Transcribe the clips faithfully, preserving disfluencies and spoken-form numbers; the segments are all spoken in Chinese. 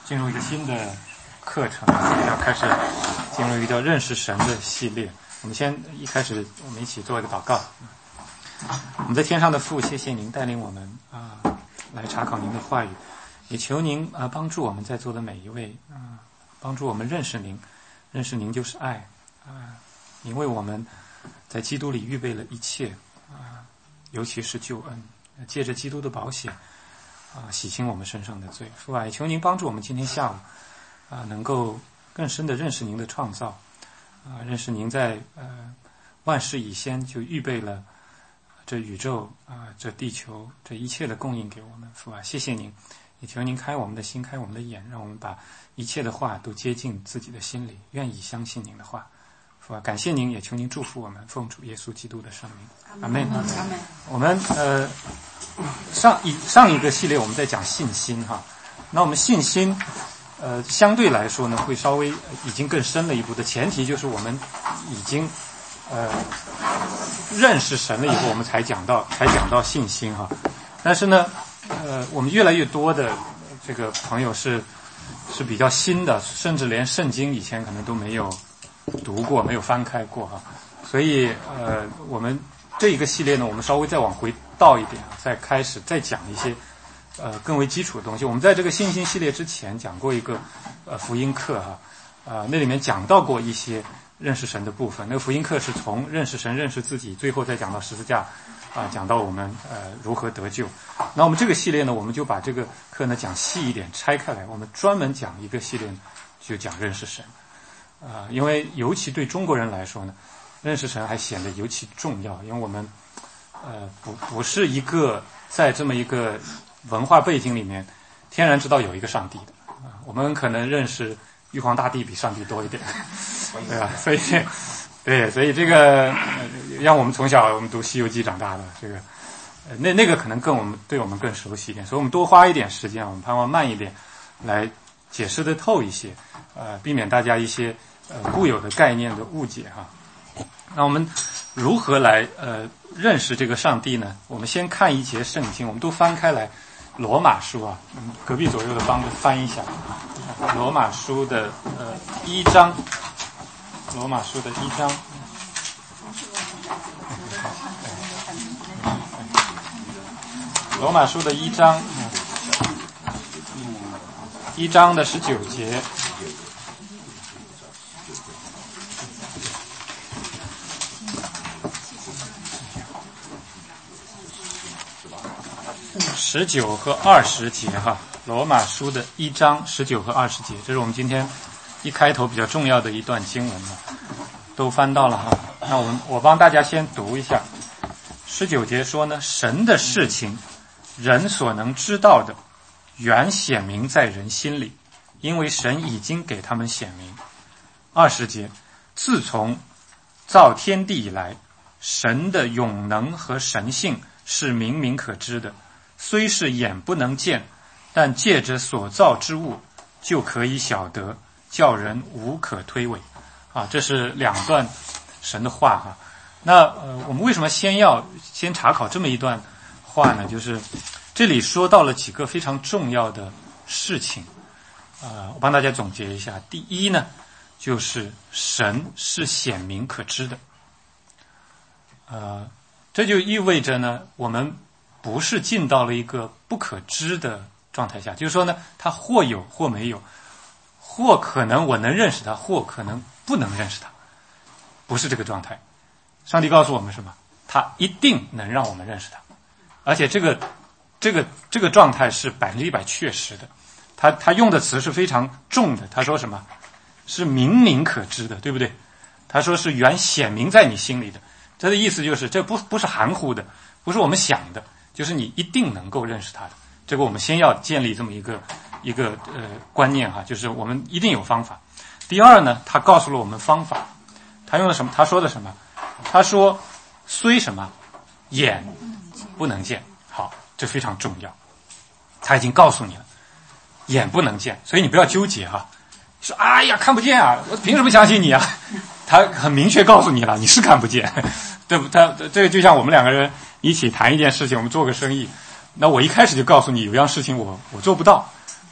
进入一个新的课程，要开始进入一个叫认识神的系列。我们先一开始，我们一起做一个祷告。我们在天上的父，谢谢您带领我们啊、呃、来查考您的话语，也求您啊、呃、帮助我们在座的每一位啊、呃，帮助我们认识您，认识您就是爱啊、呃，您为我们在基督里预备了一切啊、呃，尤其是救恩，借着基督的宝血啊、呃，洗清我们身上的罪。父啊，也求您帮助我们今天下午啊、呃，能够更深的认识您的创造啊、呃，认识您在呃万事以先就预备了这宇宙啊、呃，这地球，这一切的供应给我们。父啊，谢谢您，也求您开我们的心，开我们的眼，让我们把一切的话都接进自己的心里，愿意相信您的话。父啊，感谢您，也求您祝福我们，奉主耶稣基督的圣名，阿们。阿们。我们呃上一上一个系列我们在讲信心哈，那我们信心呃相对来说呢会稍微已经更深了一步的前提就是我们已经呃认识神了以后，我们才讲到才讲到信心哈。但是呢呃我们越来越多的这个朋友是是比较新的，甚至连圣经以前可能都没有读过，没有翻开过哈，所以呃，我们这一个系列呢，我们稍微再往回倒一点，再开始再讲一些呃更为基础的东西。我们在这个信心系列之前讲过一个呃福音课哈，呃那里面讲到过一些认识神的部分。那个福音课是从认识神、认识自己，最后再讲到十字架啊、呃，讲到我们呃如何得救。那我们这个系列呢，我们就把这个课呢讲细一点，拆开来，我们专门讲一个系列，就讲认识神。啊、呃，因为尤其对中国人来说呢，认识神还显得尤其重要，因为我们呃不不是一个在这么一个文化背景里面天然知道有一个上帝的啊、呃，我们可能认识玉皇大帝比上帝多一点，对吧？所以对，所以这个、呃、让我们从小我们读《西游记》长大的，这个呃那那个可能更我们对我们更熟悉一点，所以我们多花一点时间，我们盼望慢一点来解释得透一些，呃，避免大家一些呃固有的概念的误解哈。那我们如何来呃认识这个上帝呢？我们先看一节圣经，我们都翻开来罗马书啊，嗯，隔壁左右的帮着翻一下罗马书的呃一章，罗马书的一章。罗马书的一章，一章的十九节。十九和二十节哈，罗马书的一章十九和二十节，这是我们今天一开头比较重要的一段经文了，都翻到了哈。那我们我帮大家先读一下。十九节说呢，神的事情，人所能知道的，原显明在人心里，因为神已经给他们显明。二十节，自从造天地以来，神的永能和神性是明明可知的。虽是眼不能见，但借着所造之物就可以晓得，叫人无可推诿啊。这是两段神的话哈。那呃，我们为什么先要先查考这么一段话呢？就是这里说到了几个非常重要的事情啊、呃，我帮大家总结一下。第一呢，就是神是显明可知的，呃，这就意味着呢，我们不是进到了一个不可知的状态下，就是说呢，它或有或没有，或可能我能认识它，或可能不能认识它，不是这个状态。上帝告诉我们什么？他一定能让我们认识他，而且这个这个这个状态是百分之一百确实的。他他用的词是非常重的，他说什么？是明明可知的，对不对？他说是原显明在你心里的，这的意思就是这不不是含糊的，不是我们想的。就是你一定能够认识他的，这个我们先要建立这么一个一个呃观念哈，就是我们一定有方法。第二呢，他告诉了我们方法，他用了什么？他说的什么？他说虽什么眼不能见，好，这非常重要。他已经告诉你了，眼不能见，所以你不要纠结哈。说哎呀看不见啊，我凭什么相信你啊？他很明确告诉你了，你是看不见，对不？他这个就像我们两个人一起谈一件事情，我们做个生意，那我一开始就告诉你有样事情我我做不到，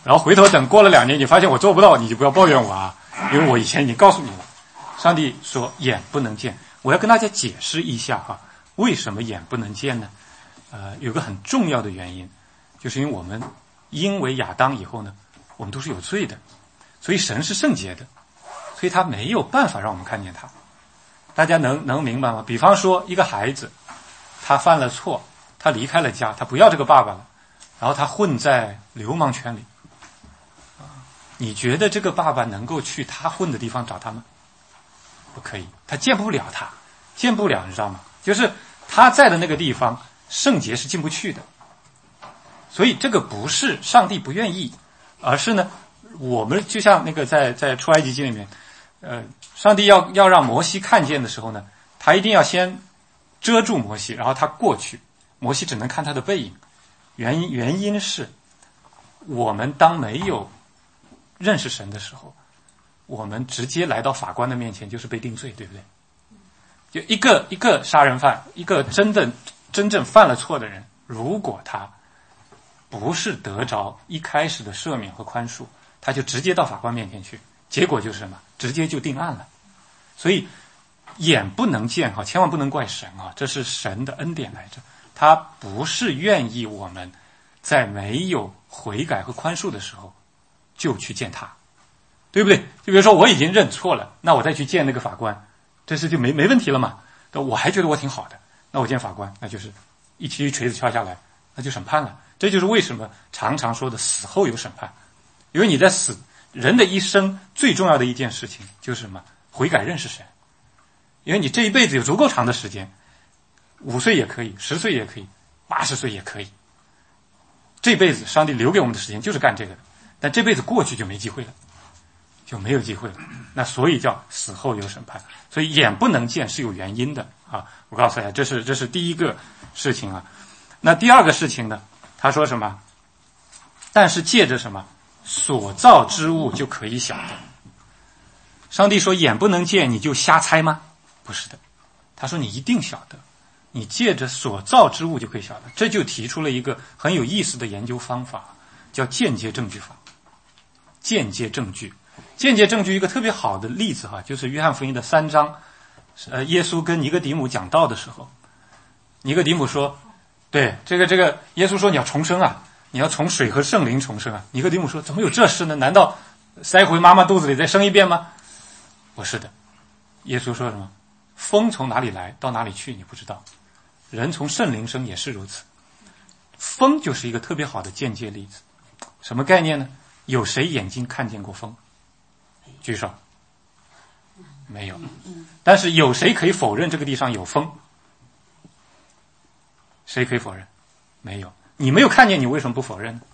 然后回头等过了两年，你发现我做不到，你就不要抱怨我啊，因为我以前已经告诉你了。上帝说眼不能见，我要跟大家解释一下哈、啊，为什么眼不能见呢？呃，有个很重要的原因，就是因为我们因为亚当以后呢，我们都是有罪的，所以神是圣洁的，所以他没有办法让我们看见他。大家能能明白吗？比方说一个孩子，他犯了错，他离开了家，他不要这个爸爸了，然后他混在流氓圈里。你觉得这个爸爸能够去他混的地方找他吗？不可以，他见不了他，见不了，你知道吗？就是他在的那个地方，圣洁是进不去的。所以这个不是上帝不愿意，而是呢，我们就像那个在在出埃及记里面，呃，上帝要要让摩西看见的时候呢，他一定要先遮住摩西，然后他过去，摩西只能看他的背影。原因原因是，我们当没有认识神的时候，我们直接来到法官的面前就是被定罪，对不对？就一个一个杀人犯，一个真正真正犯了错的人，如果他不是得着一开始的赦免和宽恕，他就直接到法官面前去，结果就是什么？直接就定案了。所以眼不能见哈，千万不能怪神啊，这是神的恩典来着。他不是愿意我们在没有悔改和宽恕的时候就去见他，对不对？就比如说我已经认错了，那我再去见那个法官，这事就没没问题了嘛。我还觉得我挺好的，那我见法官，那就是一一锤子敲下来，那就审判了。这就是为什么常常说的死后有审判，因为你在死人的一生最重要的一件事情就是什么？悔改认识神。因为你这一辈子有足够长的时间，五岁也可以，十岁也可以，八十岁也可以。这辈子上帝留给我们的时间就是干这个的，但这辈子过去就没机会了，就没有机会了。那所以叫死后有审判。所以眼不能见是有原因的啊！我告诉大家，这是这是第一个事情啊。那第二个事情呢？他说什么？但是借着什么所造之物就可以晓得。上帝说眼不能见，你就瞎猜吗？不是的，他说你一定晓得，你借着所造之物就可以晓得。这就提出了一个很有意思的研究方法，叫间接证据法。间接证据，间接证据一个特别好的例子哈，就是约翰福音的三章，呃，耶稣跟尼哥底母讲道的时候，尼哥底母说，对，这个这个，耶稣说你要重生啊，你要从水和圣灵重生啊。尼哥底母说，怎么有这事呢？难道塞回妈妈肚子里再生一遍吗？不是的，耶稣说什么？风从哪里来到哪里去你不知道，人从圣灵生也是如此。风就是一个特别好的间接例子。什么概念呢？有谁眼睛看见过风？举手。没有。但是有谁可以否认这个地上有风？谁可以否认？没有。你没有看见，你为什么不否认呢？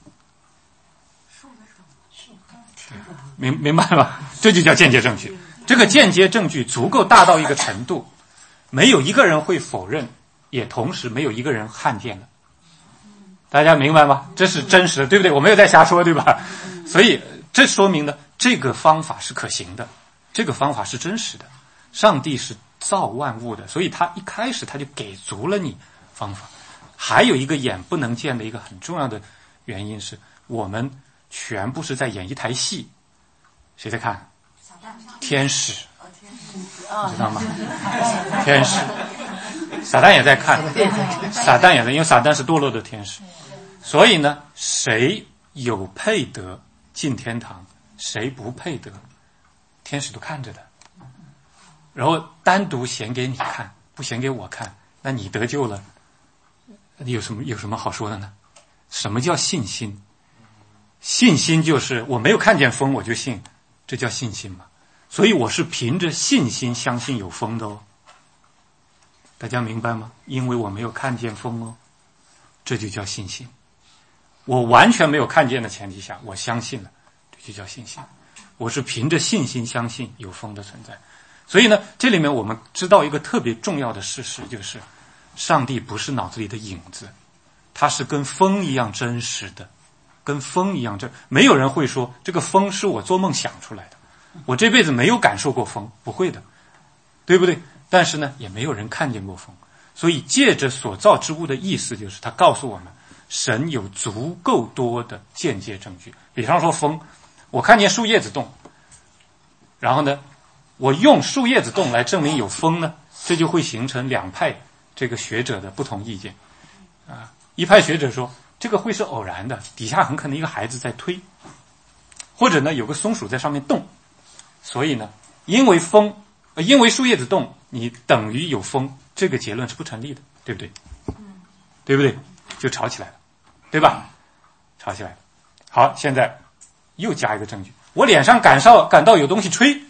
明明白吧？这就叫间接证据。这个间接证据足够大到一个程度，没有一个人会否认，也同时没有一个人看见了。大家明白吗？这是真实的，对不对？我没有在瞎说，对吧？所以这说明呢，这个方法是可行的，这个方法是真实的。上帝是造万物的，所以他一开始他就给足了你方法。还有一个眼不能见的一个很重要的原因是，我们全部是在演一台戏。谁在看？天使，知道吗？天使，撒旦也在看，撒旦也在，因为撒旦是堕落的天使。所以呢，谁有配得进天堂，谁不配得，天使都看着的。然后单独显给你看，不显给我看，那你得救了，你有什么有什么好说的呢？什么叫信心？信心就是我没有看见风我就信，这叫信心嘛。所以我是凭着信心相信有风的哦。大家明白吗？因为我没有看见风哦，这就叫信心。我完全没有看见的前提下，我相信了，这就叫信心。我是凭着信心相信有风的存在。所以呢，这里面我们知道一个特别重要的事实，就是上帝不是脑子里的影子，他是跟风一样真实的，跟风一样真。没有人会说这个风是我做梦想出来的，我这辈子没有感受过风，不会的，对不对？但是呢，也没有人看见过风。所以借着所造之物的意思，就是他告诉我们，神有足够多的间接证据， 比方说风，我看见树叶子动，然后呢，我用树叶子动来证明有风呢，这就会形成两派这个学者的不同意见啊。一派学者说这个会是偶然的，底下很可能一个孩子在推，或者呢有个松鼠在上面动，所以呢，因为风，呃、因为树叶子动，你等于有风，这个结论是不成立的，对不对？对不对？就吵起来了，对吧？吵起来了。好，现在又加一个证据，我脸上感受感到有东西吹，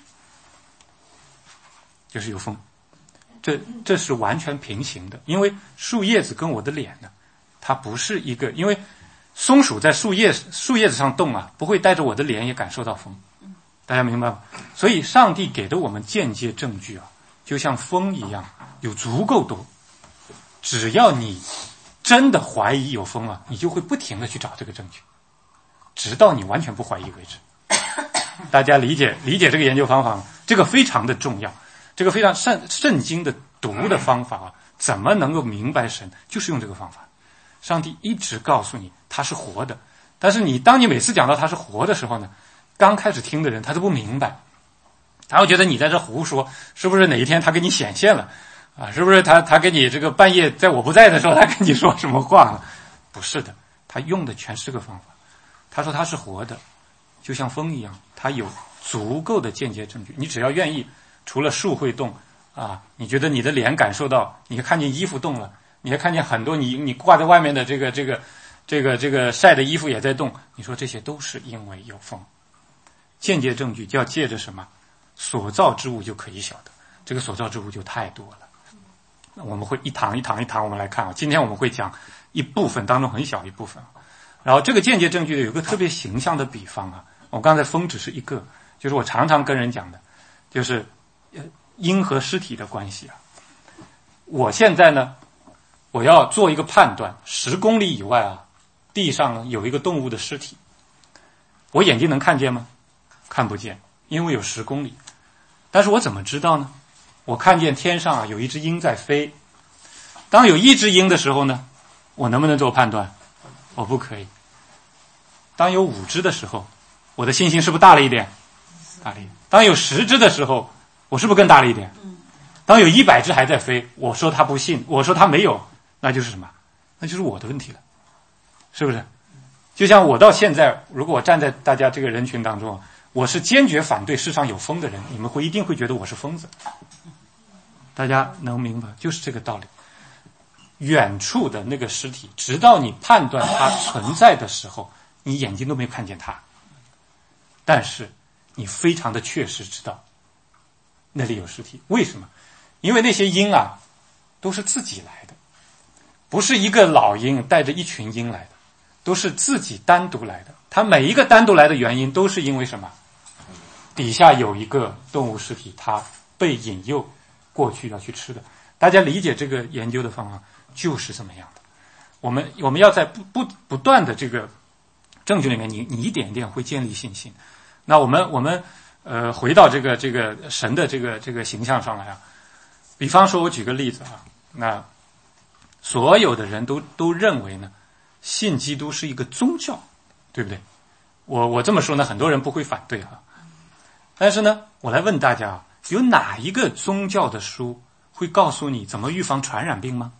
就是有风，这这是完全平行的，因为树叶子跟我的脸呢，它不是一个，因为松鼠在树叶树叶子上动啊，不会带着我的脸也感受到风，大家明白吗？所以上帝给的我们间接证据啊，就像风一样，有足够多，只要你真的怀疑有风啊，你就会不停的去找这个证据，直到你完全不怀疑为止。大家理解理解这个研究方法吗？这个非常的重要，这个非常圣圣经的读的方法啊，怎么能够明白神，就是用这个方法。上帝一直告诉你他是活的，但是你当你每次讲到他是活的时候呢，刚开始听的人他都不明白，他会觉得你在这胡说，是不是哪一天他给你显现了啊？是不是他他给你这个半夜在我不在的时候他跟你说什么话了？不是的，他用的全是这个方法。他说他是活的，就像风一样，他有足够的间接证据。你只要愿意，除了树会动啊，你觉得你的脸感受到，你看见衣服动了，你还看见很多你你挂在外面的这个这个这个这个晒的衣服也在动，你说这些都是因为有风。间接证据就要借着什么？所造之物就可以晓得，这个所造之物就太多了。我们会一堂一堂一堂我们来看啊，今天我们会讲一部分当中很小一部分。然后这个间接证据有一个特别形象的比方啊，我刚才风只是一个，就是我常常跟人讲的，就是阴和尸体的关系啊。我现在呢，我要做一个判断，十公里以外啊，地上呢有一个动物的尸体，我眼睛能看见吗？看不见，因为有十公里。但是我怎么知道呢？我看见天上啊有一只鹰在飞，当有一只鹰的时候呢，我能不能做判断？我不可以。当有五只的时候，我的信心是不是大了一点？大了一点。当有十只的时候，我是不是更大了一点？当有一百只还在飞，我说他不信，我说他没有，那就是什么？那就是我的问题了，是不是？就像我到现在，如果我站在大家这个人群当中，我是坚决反对世上有风的人，你们会一定会觉得我是疯子。大家能明白，就是这个道理。远处的那个尸体，直到你判断它存在的时候，你眼睛都没有看见它，但是你非常的确实知道那里有尸体。为什么？因为那些鹰啊都是自己来的，不是一个老鹰带着一群鹰来的，都是自己单独来的。它每一个单独来的原因都是因为什么？底下有一个动物尸体，它被引诱过去要去吃的。大家理解这个研究的方法就是这么样的。我们我们要在不不不断的这个证据里面，你你一点一点会建立信心。那我们我们呃回到这个这个神的这个这个形象上来啊。比方说我举个例子啊，那所有的人都都认为呢，信基督是一个宗教，对不对？我我这么说呢，很多人不会反对哈。但是呢，我来问大家啊，有哪一个宗教的书会告诉你怎么预防传染病吗？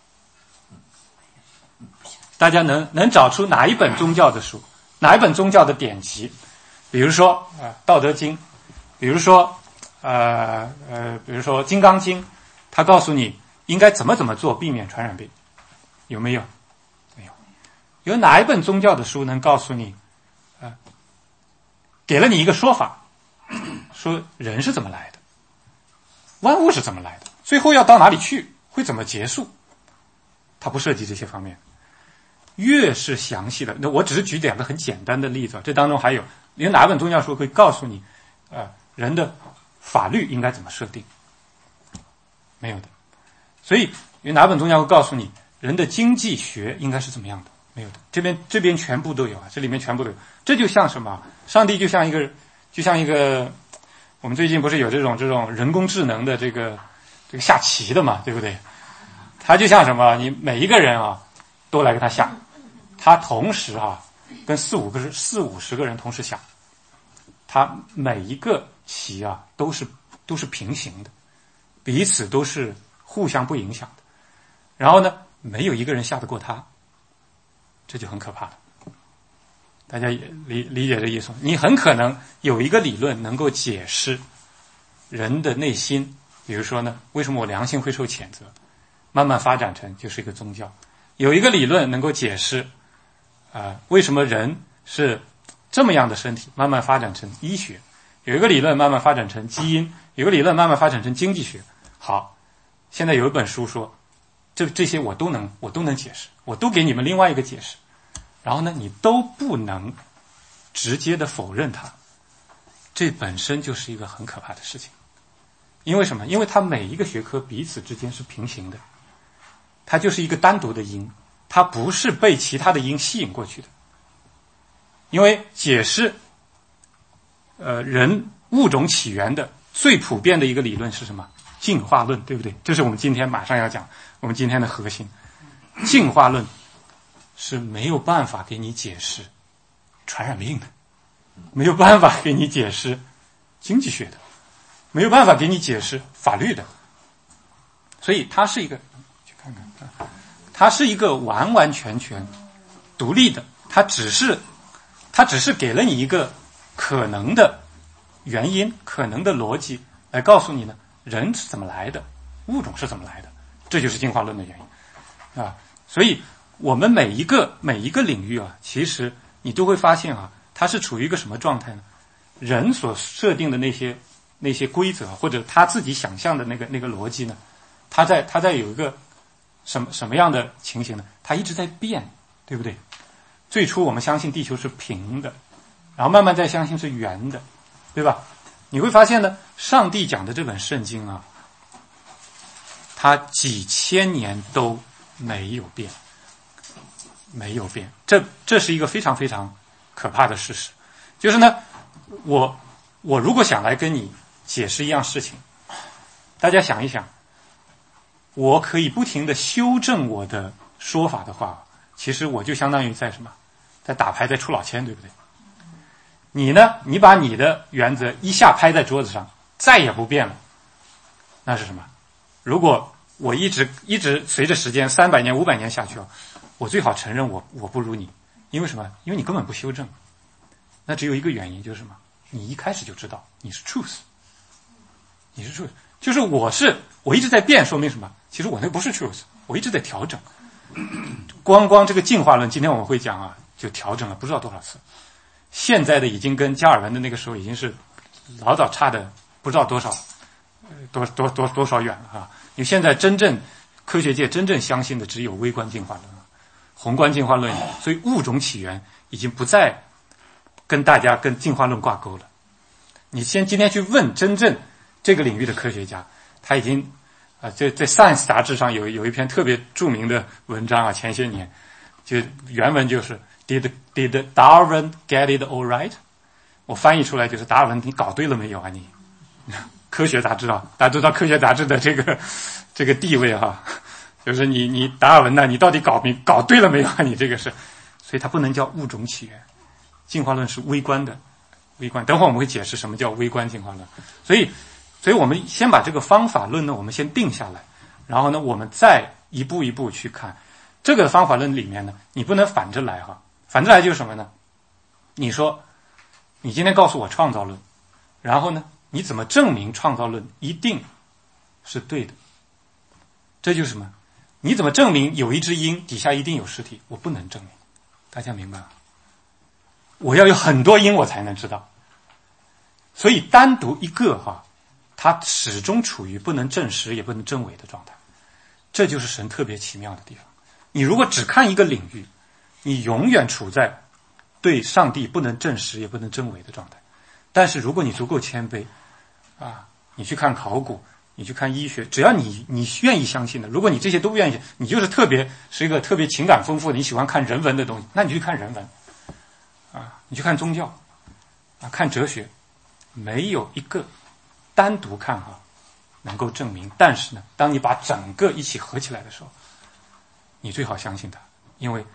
大家能能找出哪一本宗教的书，哪一本宗教的典籍？比如说啊，呃《道德经》，比如说呃呃，比如说《金刚经》，它告诉你应该怎么怎么做避免传染病，有没有？没有。有哪一本宗教的书能告诉你，呃，给了你一个说法，说人是怎么来的，万物是怎么来的，最后要到哪里去，会怎么结束？它不涉及这些方面。越是详细的，那我只是举两个很简单的例子，这当中还有有哪本宗教书会告诉你，呃，人的法律应该怎么设定？没有的。所以有哪本宗教会告诉你人的经济学应该是怎么样的？没有的。这边这边全部都有啊，这里面全部都有。这就像什么？上帝就像一个就像一个，我们最近不是有这种这种人工智能的这个这个下棋的嘛，对不对？他就像什么？你每一个人啊，都来给他下。他同时啊， 跟四五个四五十个人同时想，它每一个棋啊都是都是平行的，彼此都是互相不影响的。然后呢，没有一个人下得过他，这就很可怕了。大家也理理解这意思吗？你很可能有一个理论能够解释人的内心，比如说呢，为什么我良心会受谴责，慢慢发展成就是一个宗教。有一个理论能够解释啊、呃，为什么人是这么样的身体，慢慢发展成医学。有一个理论慢慢发展成基因，有一个理论慢慢发展成经济学。好，现在有一本书说这这些我都能我都能解释，我都给你们另外一个解释，然后呢你都不能直接的否认它，这本身就是一个很可怕的事情。因为什么？因为它每一个学科彼此之间是平行的，它就是一个单独的因，它不是被其他的因吸引过去的。因为解释呃人物种起源的最普遍的一个理论是什么？进化论，对不对？这是我们今天马上要讲我们今天的核心。进化论是没有办法给你解释传染病的，没有办法给你解释经济学的，没有办法给你解释法律的。所以它是一个，去看看啊，它是一个完完全全独立的，它只是它只是给了你一个可能的原因，可能的逻辑来告诉你呢，人是怎么来的，物种是怎么来的，这就是进化论的原因啊。所以我们每一个每一个领域啊，其实你都会发现啊，它是处于一个什么状态呢？人所设定的那些那些规则，或者他自己想象的那个那个逻辑呢，它在它在有一个什么什么样的情形呢？它一直在变，对不对？最初我们相信地球是平的，然后慢慢再相信是圆的，对吧？你会发现呢，上帝讲的这本圣经啊，它几千年都没有变，没有变。这这是一个非常非常可怕的事实。就是呢，我我如果想来跟你解释一样事情，大家想一想，我可以不停地修正我的说法的话，其实我就相当于在什么，在打牌，在出老千，对不对？你呢，你把你的原则一下拍在桌子上，再也不变了，那是什么？如果我一直一直随着时间三百年五百年下去，我最好承认我我不如你。因为什么？因为你根本不修正。那只有一个原因，就是什么？你一开始就知道你是 truth， 你是 truth， 就是我是我一直在变，说明什么？其实我那不是 truth， 我一直在调整。光光这个进化论，今天我们会讲啊，就调整了不知道多少次。现在的已经跟加尔文的那个时候已经是老早差的不知道多少多多多多少远了啊！因为现在真正科学界真正相信的只有微观进化论，宏观进化论，所以物种起源已经不再跟大家跟进化论挂钩了。你先今天去问真正这个领域的科学家，他已经啊，在在 Science 杂志上有有一篇特别著名的文章啊，前些年就原文就是 Did Did Darwin get it all right？ 我翻译出来就是达尔文，你搞对了没有啊你？科学杂志啊，大家知道科学杂志的这个这个地位哈、啊，就是你你达尔文呢，你到底搞没搞对了没有啊？你这个是，所以它不能叫物种起源，进化论是微观的，微观。等会儿我们会解释什么叫微观进化论。所以，所以我们先把这个方法论呢，我们先定下来，然后呢，我们再一步一步去看这个方法论里面呢，你不能反着来哈，反着来就是什么呢？你说，你今天告诉我创造论，然后呢？你怎么证明创造论一定是对的？这就是什么？你怎么证明有一只鹰底下一定有尸体？我不能证明，大家明白吗？我要有很多鹰我才能知道。所以单独一个哈，它始终处于不能证实也不能证伪的状态。这就是神特别奇妙的地方。你如果只看一个领域，你永远处在对上帝不能证实也不能证伪的状态。但是如果你足够谦卑啊，你去看考古，你去看医学，只要你你愿意相信的，如果你这些都不愿意，你就是特别是一个特别情感丰富的，你喜欢看人文的东西，那你去看人文啊，你去看宗教啊，看哲学，没有一个单独看哈、啊、能够证明。但是呢，当你把整个一起合起来的时候，你最好相信它，因为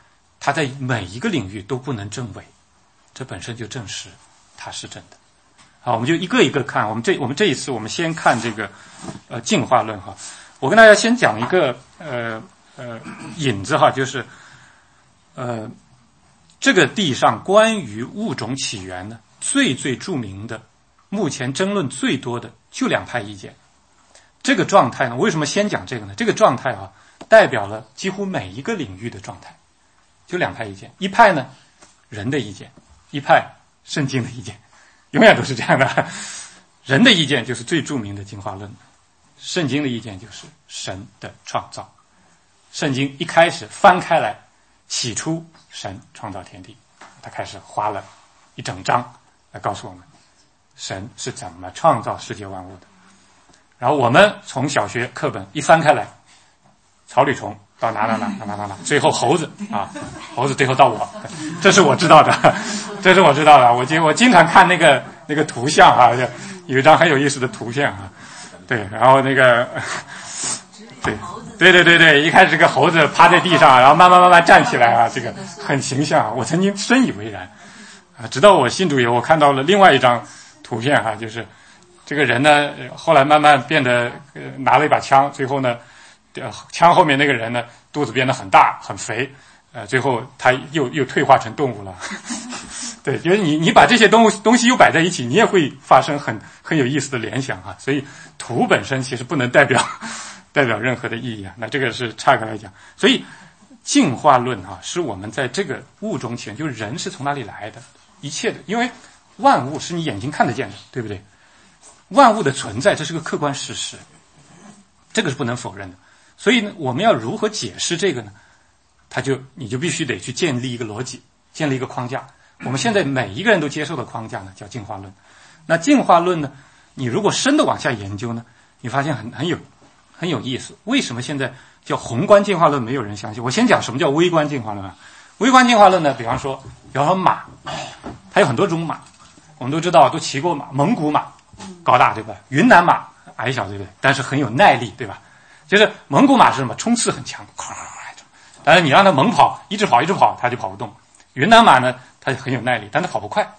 它在每一个领域都不能证伪，这本身就证实它是真的。好，我们就一个一个看。我们这我们这一次我们先看这个呃进化论哈。我跟大家先讲一个呃呃引子哈，就是呃这个地上关于物种起源呢最最著名的，目前争论最多的就两派意见。这个状态呢，为什么先讲这个呢？这个状态啊，代表了几乎每一个领域的状态，就两派意见。一派呢人的意见，一派圣经的意见，永远都是这样的。人的意见就是最著名的进化论，圣经的意见就是神的创造。圣经一开始翻开来，起初神创造天地，他开始花了一整章来告诉我们神是怎么创造世界万物的。然后我们从小学课本一翻开来，草履虫到哪哪哪哪哪哪哪，最后猴子啊，猴子最后到我，这是我知道的，这是我知道的。我经我经常看那个那个图像啊，有一张很有意思的图片啊，对，然后那个对对对对对，一开始这个猴子趴在地上，然后慢慢慢慢站起来啊，这个很形象啊，我曾经深以为然啊，直到我信主以后，我看到了另外一张图片啊，就是这个人呢，后来慢慢变得、呃、拿了一把枪，最后呢，呃，枪后面那个人呢，肚子变得很大很肥，呃，最后他又又退化成动物了。对，因为你你把这些东东西又摆在一起，你也会发生很很有意思的联想啊。所以图本身其实不能代表代表任何的意义啊。那这个是岔开来讲，所以进化论啊，是我们在这个物种起源，就是人是从哪里来的，一切的，因为万物是你眼睛看得见的，对不对？万物的存在，这是个客观事实，这个是不能否认的。所以呢，我们要如何解释这个呢？它就你就必须得去建立一个逻辑，建立一个框架。我们现在每一个人都接受的框架呢，叫进化论。那进化论呢，你如果深的往下研究呢，你发现很很有很有意思。为什么现在叫宏观进化论没有人相信？我先讲什么叫微观进化论啊？微观进化论呢，比方说，比方说马，它有很多种马，我们都知道，都骑过马，蒙古马高大，对吧？云南马矮小，对不对？但是很有耐力，对吧？就是蒙古马是什么？冲刺很强，咵，但是你让它猛跑，一直跑一直跑，它就跑不动。云南马呢，它很有耐力，但它跑不快。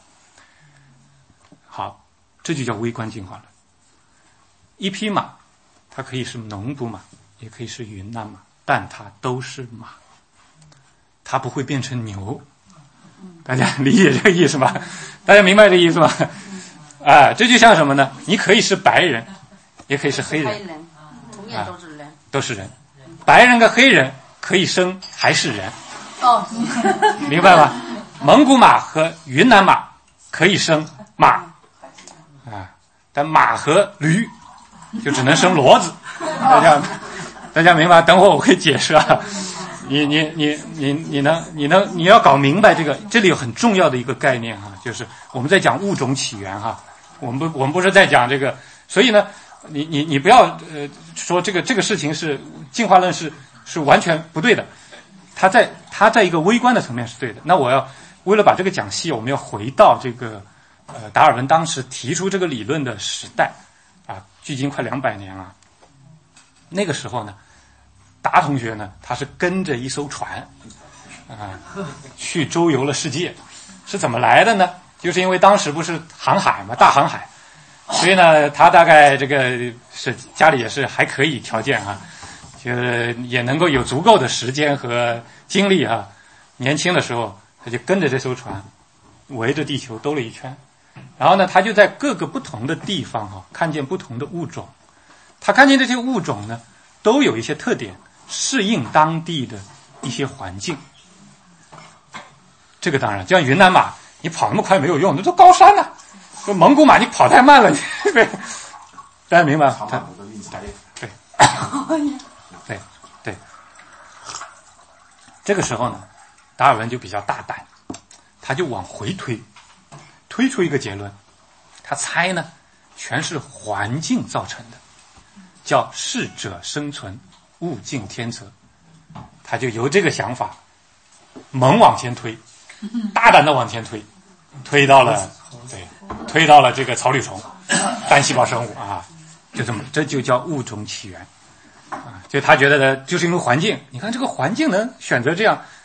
好，这就叫微观进化论。一匹马，它可以是蒙古马，也可以是云南马，但它都是马，它不会变成牛。大家理解这个意思吗？大家明白这个意思吗？啊，这就像什么呢？你可以是白人，也可以是黑人， 黑人同样都是人、啊， 都是人。白人跟黑人可以生还是人。 哦， 明白吗？蒙古马和云南马可以生马啊，但马和驴就只能生骡子。大家大家明白？等会儿我会解释啊。你你你你你能你能你要搞明白这个，这里有很重要的一个概念哈、啊，就是我们在讲物种起源哈、啊，我们不我们不是在讲这个，所以呢，你你你不要呃说这个这个事情是进化论是是完全不对的。他在他在一个微观的层面是对的。那我要为了把这个讲细，我们要回到这个呃达尔文当时提出这个理论的时代啊，距今快两百年了。那个时候呢，达同学呢，他是跟着一艘船啊去周游了世界，是怎么来的呢？就是因为当时不是航海嘛，大航海，所以呢，他大概这个是家里也是还可以条件啊。就是也能够有足够的时间和精力啊，年轻的时候他就跟着这艘船围着地球兜了一圈，然后呢他就在各个不同的地方哈、啊、看见不同的物种，他看见这些物种呢都有一些特点，适应当地的一些环境。这个当然，就像云南马，你跑那么快没有用，那都高山呢、啊；说蒙古马你跑太慢了，对，大家明白吗？他对。对对，这个时候呢，达尔文就比较大胆，他就往回推，推出一个结论，他猜呢，全是环境造成的，叫适者生存，物竞天择。他就由这个想法猛往前推，大胆的往前推，推到了对，推到了这个草履虫，单细胞生物啊，就这么，这就叫物种起源。啊，就他觉得呢，就是因为环境，你看这个环境能选择这样，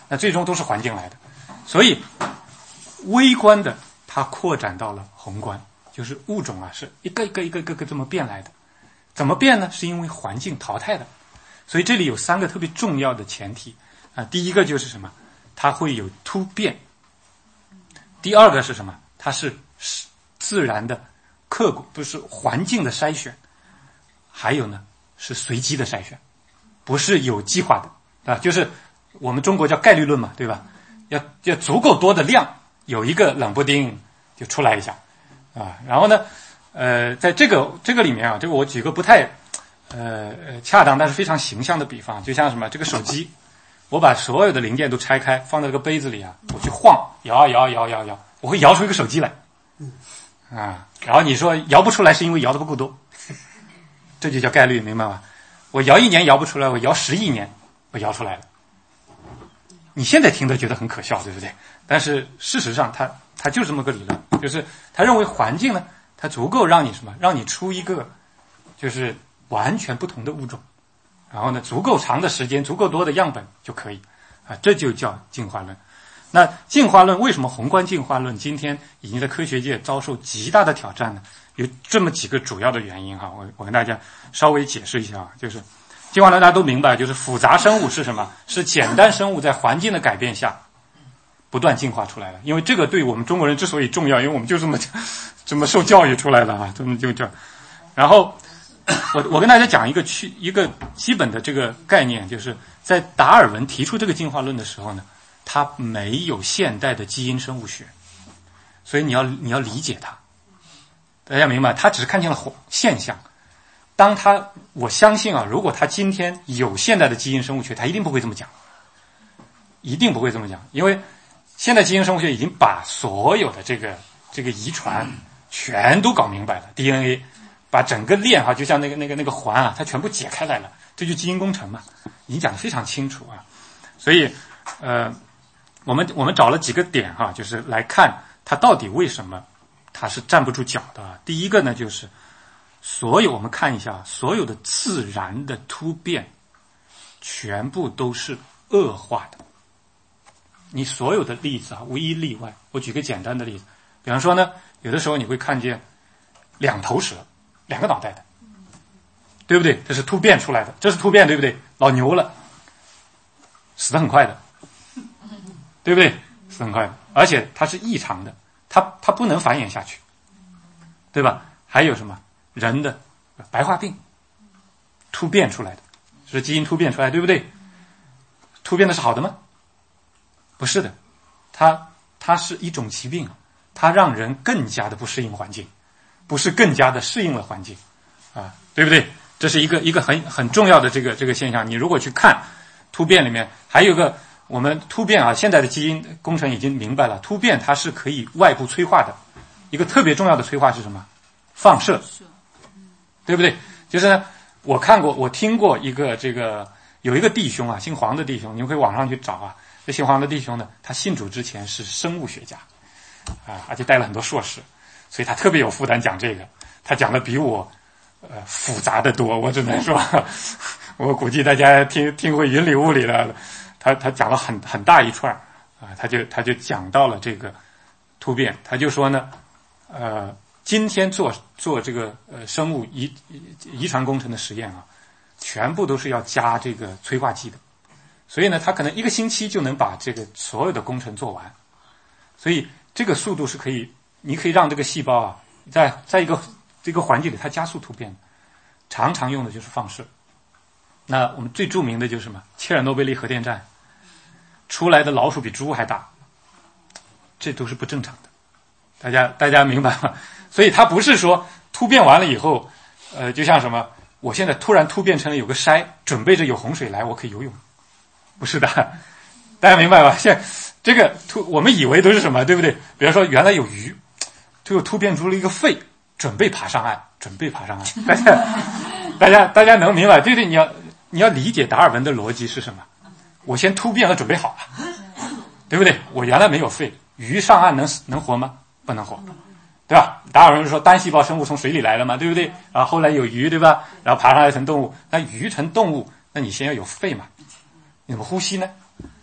那最终都是环境来的。所以微观的它扩展到了宏观，就是物种啊是一个一个一个一个一个这么变来的。怎么变呢？是因为环境淘汰的。所以这里有三个特别重要的前提啊，第一个就是什么？它会有突变。第二个是什么？它是自然的客观，不是环境的筛选。还有呢是随机的筛选，不是有计划的啊，就是我们中国叫概率论嘛，对吧？要要足够多的量，有一个冷不丁就出来一下啊。然后呢，呃，在这个这个里面啊，这个我举个不太呃恰当但是非常形象的比方，就像什么这个手机，我把所有的零件都拆开，放在这个杯子里啊，我去晃，摇啊摇摇摇摇，我会摇出一个手机来啊。然后你说摇不出来是因为摇的不够多。这就叫概率，明白吗？我摇一年摇不出来，我摇十亿年，我摇出来了。你现在听着觉得很可笑，对不对？但是事实上它，它它就这么个理论，就是他认为环境呢，它足够让你什么，让你出一个就是完全不同的物种，然后呢，足够长的时间，足够多的样本就可以啊，这就叫进化论。那进化论为什么宏观进化论今天已经在科学界遭受极大的挑战呢？有这么几个主要的原因哈，我我跟大家稍微解释一下啊，就是进化论大家都明白，就是复杂生物是什么？是简单生物在环境的改变下不断进化出来的。因为这个对我们中国人之所以重要，因为我们就这么这么受教育出来的啊，这么就这。然后我我跟大家讲一个去一个基本的这个概念，就是在达尔文提出这个进化论的时候呢，他没有现代的基因生物学，所以你要你要理解它。大家明白，他只是看见了现象。当他，我相信啊，如果他今天有现代的基因生物学，他一定不会这么讲，一定不会这么讲，因为现代基因生物学已经把所有的这个这个遗传全都搞明白了 ，D N A 把整个链哈，就像那个那个那个环啊，它全部解开来了，这就基因工程嘛，已经讲得非常清楚啊。所以，呃，我们我们找了几个点哈，就是来看它到底为什么。它是站不住脚的。第一个呢，就是所有我们看一下，所有的自然的突变，全部都是恶化的。你所有的例子啊，无一例外。我举个简单的例子，比方说呢，有的时候你会看见两头蛇，两个脑袋的，对不对？这是突变出来的，这是突变，对不对？老牛了，死得很快的，对不对？死得很快的，而且它是异常的。它它不能繁衍下去，对吧？还有什么人的白化病突变出来的，是基因突变出来，对不对？突变的是好的吗？不是的，它它是一种疾病，它让人更加的不适应环境，不是更加的适应了环境啊，对不对？这是一个一个很很重要的这个这个现象。你如果去看突变里面，还有一个。我们突变啊，现在的基因工程已经明白了，突变它是可以外部催化的。一个特别重要的催化是什么？放射，对不对？就是呢，我看过，我听过一个这个有一个弟兄啊，姓黄的弟兄，你们可以网上去找啊。这姓黄的弟兄呢，他信主之前是生物学家啊，而且带了很多硕士，所以他特别有负担讲这个。他讲的比我呃复杂的多，我只能说，我估计大家听听会云里雾里的。他他讲了很很大一串啊，他就他就讲到了这个突变，他就说呢，呃，今天做做这个呃生物遗遗传工程的实验啊，全部都是要加这个催化剂的，所以呢，他可能一个星期就能把这个所有的工程做完，所以这个速度是可以，你可以让这个细胞啊，在在一个这个环境里它加速突变，常常用的就是放射。那我们最著名的就是什么？切尔诺贝利核电站出来的老鼠比猪还大，这都是不正常的。大家大家明白吗？所以它不是说突变完了以后，呃，就像什么，我现在突然突变成了有个筛，准备着有洪水来，我可以游泳，不是的。大家明白吧？现在这个突，我们以为都是什么，对不对？比方说原来有鱼，就又突变出了一个肺，准备爬上岸，准备爬上岸。大家大家大家能明白？对对，你要。你要理解达尔文的逻辑是什么？我先突变了，准备好了，对不对？我原来没有肺，鱼上岸能能活吗？不能活，对吧？达尔文说单细胞生物从水里来的嘛，对不对？然后后来有鱼，对吧？然后爬上来成动物，那鱼成动物，那你先要有肺嘛？你怎么呼吸呢？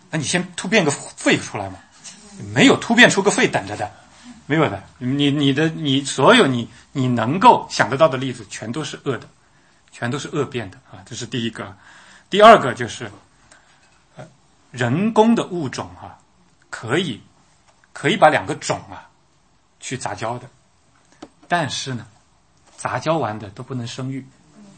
那你先突变个肺出来嘛？没有突变出个肺等着的，没有的。你你的你所有你你能够想得到的例子，全都是恶的，全都是恶变的啊！这是第一个。第二个就是，呃，人工的物种啊，可以可以把两个种啊去杂交的，但是呢，杂交完的都不能生育，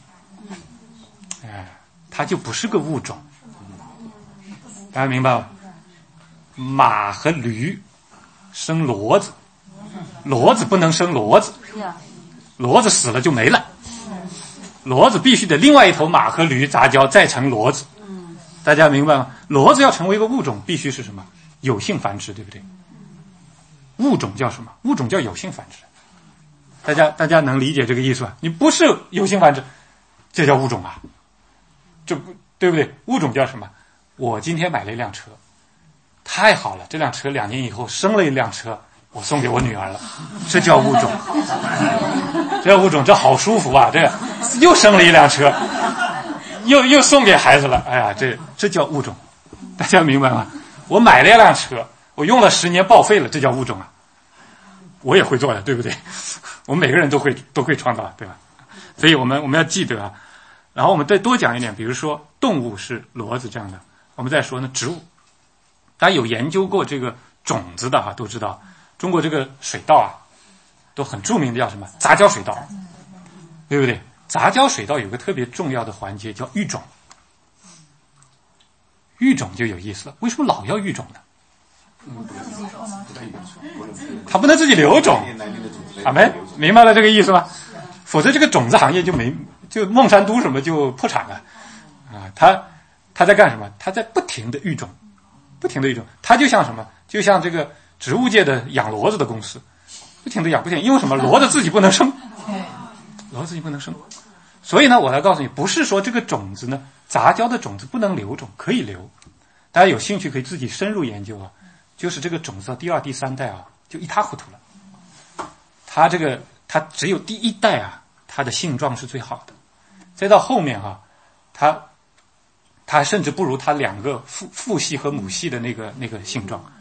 哎，它就不是个物种。大家明白吗？马和驴生骡子，骡子不能生骡子，骡子死了就没了，骡子必须得另外一头马和驴杂交再成骡子。大家明白吗？骡子要成为一个物种，必须是什么？有性繁殖，对不对？物种叫什么？物种叫有性繁殖。大家大家能理解这个意思吧？你不是有性繁殖，这叫物种啊？这不对不对？物种叫什么？我今天买了一辆车，太好了，这辆车两年以后生了一辆车，我送给我女儿了，这叫物种。这叫物种，这好舒服啊！这又生了一辆车，又又送给孩子了，哎呀，这这叫物种。大家明白吗？我买了一辆车，我用了十年报废了，这叫物种啊！我也会做的，对不对？我们每个人都会都会创造，对吧？所以我们我们要记得啊。然后我们再多讲一点，比如说动物是骡子这样的。我们再说呢，植物，大家有研究过这个种子的哈、啊，都知道中国这个水稻啊，都很著名的叫什么杂交水稻，对不对？杂交水稻有个特别重要的环节叫育种，育种就有意思了。为什么老要育种呢？它不能自己留种，啊，没明白了这个意思吗？否则这个种子行业就没就孟山都什么就破产了啊！它。他在干什么？他在不停的育种，不停的育种。他就像什么？就像这个植物界的养骡子的公司，不停的养，不停。因为什么？骡子自己不能生，骡子自己不能生。所以呢，我来告诉你，不是说这个种子呢，杂交的种子不能留种，可以留。大家有兴趣可以自己深入研究啊。就是这个种子到第二、第三代啊，就一塌糊涂了。它这个，它只有第一代啊，它的性状是最好的，再到后面啊，它。它甚至不如它两个父父系和母系的那个那个性状，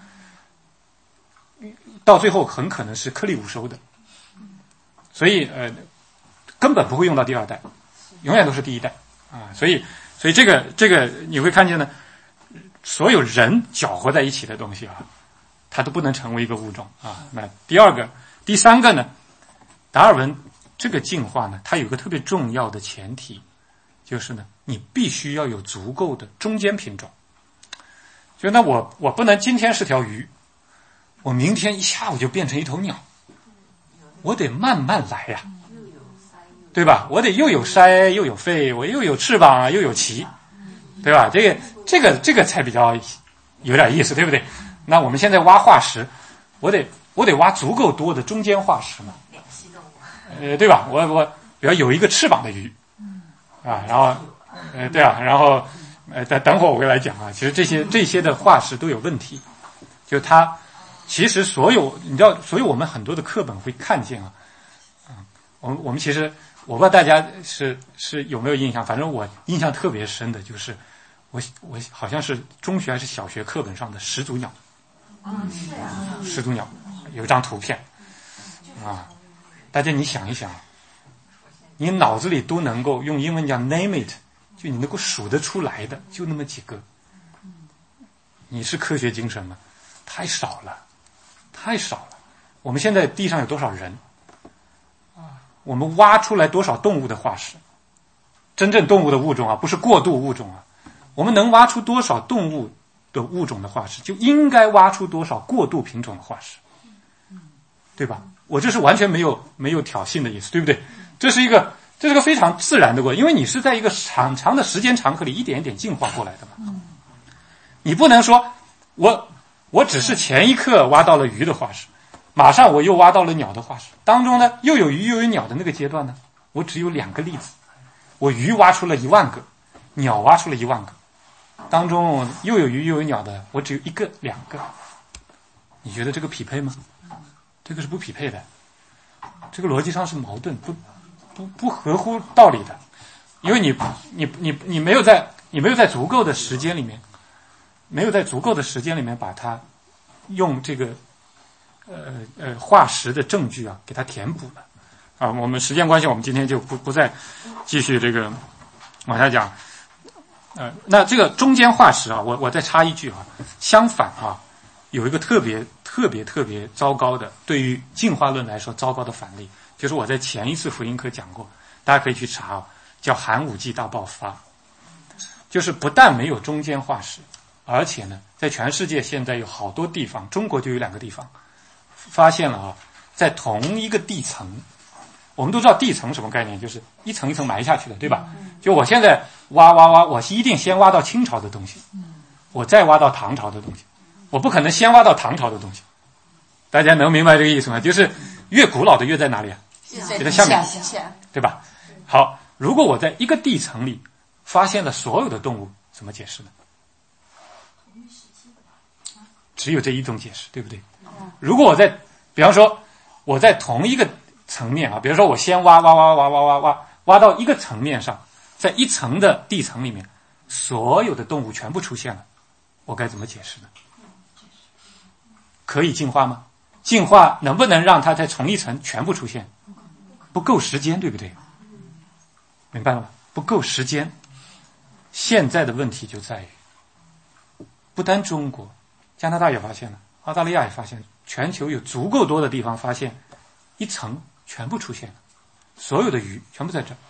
到最后很可能是颗粒无收的，所以呃根本不会用到第二代，永远都是第一代啊。所以所以这个这个你会看见呢，所有人搅和在一起的东西啊，它都不能成为一个物种啊。那第二个、第三个呢，达尔文这个进化呢，它有一个特别重要的前提。就是呢，你必须要有足够的中间品种。就那我我不能今天是条鱼，我明天一下午就变成一头鸟，我得慢慢来呀、啊，对吧？我得又有鳃又有肺，我又有翅膀又有鳍，对吧？这个这个这个才比较有点意思，对不对？那我们现在挖化石，我得我得挖足够多的中间化石嘛，呃，对吧？我我比如有一个翅膀的鱼。啊，然后，呃，对啊，然后，呃，等等会儿我会来讲啊。其实这些这些的化石都有问题，就它，其实所有你知道，所以我们很多的课本会看见啊，啊，我们我们其实我不知道大家是是有没有印象，反正我印象特别深的就是我我好像是中学还是小学课本上的始祖鸟， 嗯，是啊， 始祖鸟有一张图片，啊，大家你想一想。你脑子里都能够用英文讲 name it， 就你能够数得出来的就那么几个。你是科学精神吗？太少了，太少了。我们现在地上有多少人？我们挖出来多少动物的化石？真正动物的物种啊，不是过渡物种啊。我们能挖出多少动物的物种的化石，就应该挖出多少过渡品种的化石，对吧？我这是完全没有没有挑衅的意思，对不对？这是一个，这是个非常自然的过程，因为你是在一个长长的时间长河里一点一点进化过来的嘛。你不能说，我我只是前一刻挖到了鱼的化石，马上我又挖到了鸟的化石，当中呢又有鱼又有鸟的那个阶段呢，我只有两个例子，我鱼挖出了一万个，鸟挖出了一万个，当中又有鱼又有鸟的，我只有一个两个，你觉得这个匹配吗？这个是不匹配的，这个逻辑上是矛盾，不。不不合乎道理的，因为你你你你没有在你没有在足够的时间里面没有在足够的时间里面把它用这个呃呃化石的证据啊给它填补了啊。我们时间关系，我们今天就不不再继续这个往下讲。呃，那这个中间化石啊，我我再插一句啊，相反啊，有一个特别特别特别糟糕的，对于进化论来说糟糕的反例，就是我在前一次福音课讲过，大家可以去查啊，叫寒武纪大爆发。就是不但没有中间化石，而且呢，在全世界现在有好多地方，中国就有两个地方发现了啊，在同一个地层，我们都知道地层什么概念，就是一层一层埋下去的，对吧？就我现在挖挖挖，我一定先挖到清朝的东西，我再挖到唐朝的东西，我不可能先挖到唐朝的东西。大家能明白这个意思吗？就是越古老的越在哪里啊？就在下面，对吧？好，如果我在一个地层里发现了所有的动物，怎么解释呢？只有这一种解释，对不对？如果我在，比方说我在同一个层面啊，比如说我先挖挖挖挖挖挖挖挖到一个层面上，在一层的地层里面，所有的动物全部出现了，我该怎么解释呢？可以进化吗？进化能不能让它在同一层全部出现？不够时间，对不对？明白了吗？不够时间。现在的问题就在于，不单中国，加拿大也发现了，澳大利亚也发现了，全球有足够多的地方发现一层全部出现了，所有的鱼全部在这儿，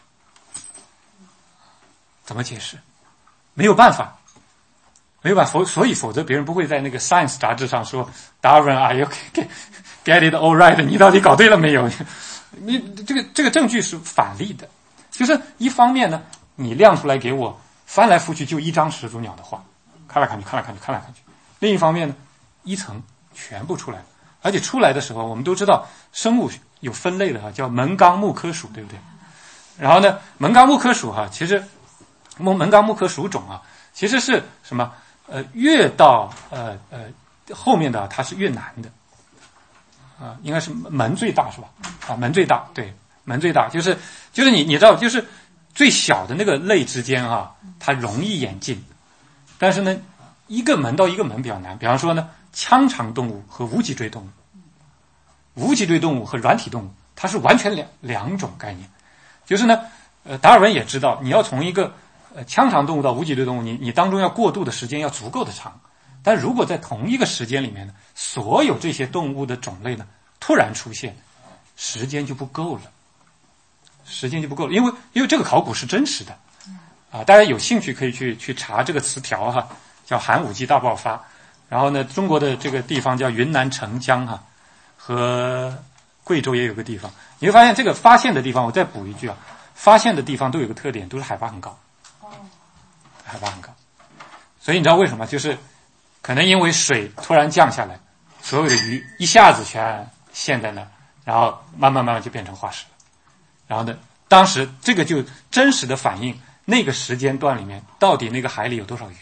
怎么解释？没有办法，没有办法，所以否则别人不会在那个 Science 杂志上说 Darwin are you get it all right？ 你到底搞对了没有？你这个这个证据是反例的，就是一方面呢，你亮出来给我。翻来覆去就一张始祖鸟的画，看来看去，看来看去，看来看去。另一方面呢，一层全部出来了，而且出来的时候，我们都知道生物有分类的哈，叫门纲目科属，对不对？然后呢，门纲目科属哈，其实门门纲目科属种啊，其实是什么？呃，越到呃呃后面的它是越难的啊，应该是门最大是吧？啊，门最大，对，门最大，就是就是你你知道就是。最小的那个类之间啊，它容易演进，但是呢，一个门到一个门比较难。比方说呢，腔肠动物和无脊椎动物，无脊椎动物和软体动物，它是完全两两种概念。就是呢，呃，达尔文也知道，你要从一个呃腔肠动物到无脊椎动物，你你当中要过渡的时间要足够的长。但如果在同一个时间里面呢，所有这些动物的种类呢突然出现，时间就不够了。时间就不够了，因为因为这个考古是真实的，啊，大家有兴趣可以去去查这个词条哈，叫寒武纪大爆发。然后呢，中国的这个地方叫云南澄江哈，和贵州也有个地方，你会发现这个发现的地方，我再补一句啊，发现的地方都有个特点，都是海拔很高，海拔很高。所以你知道为什么？就是可能因为水突然降下来，所有的鱼一下子全陷在那，然后慢慢慢慢就变成化石了。然后呢，当时这个就真实的反映那个时间段里面到底那个海里有多少鱼。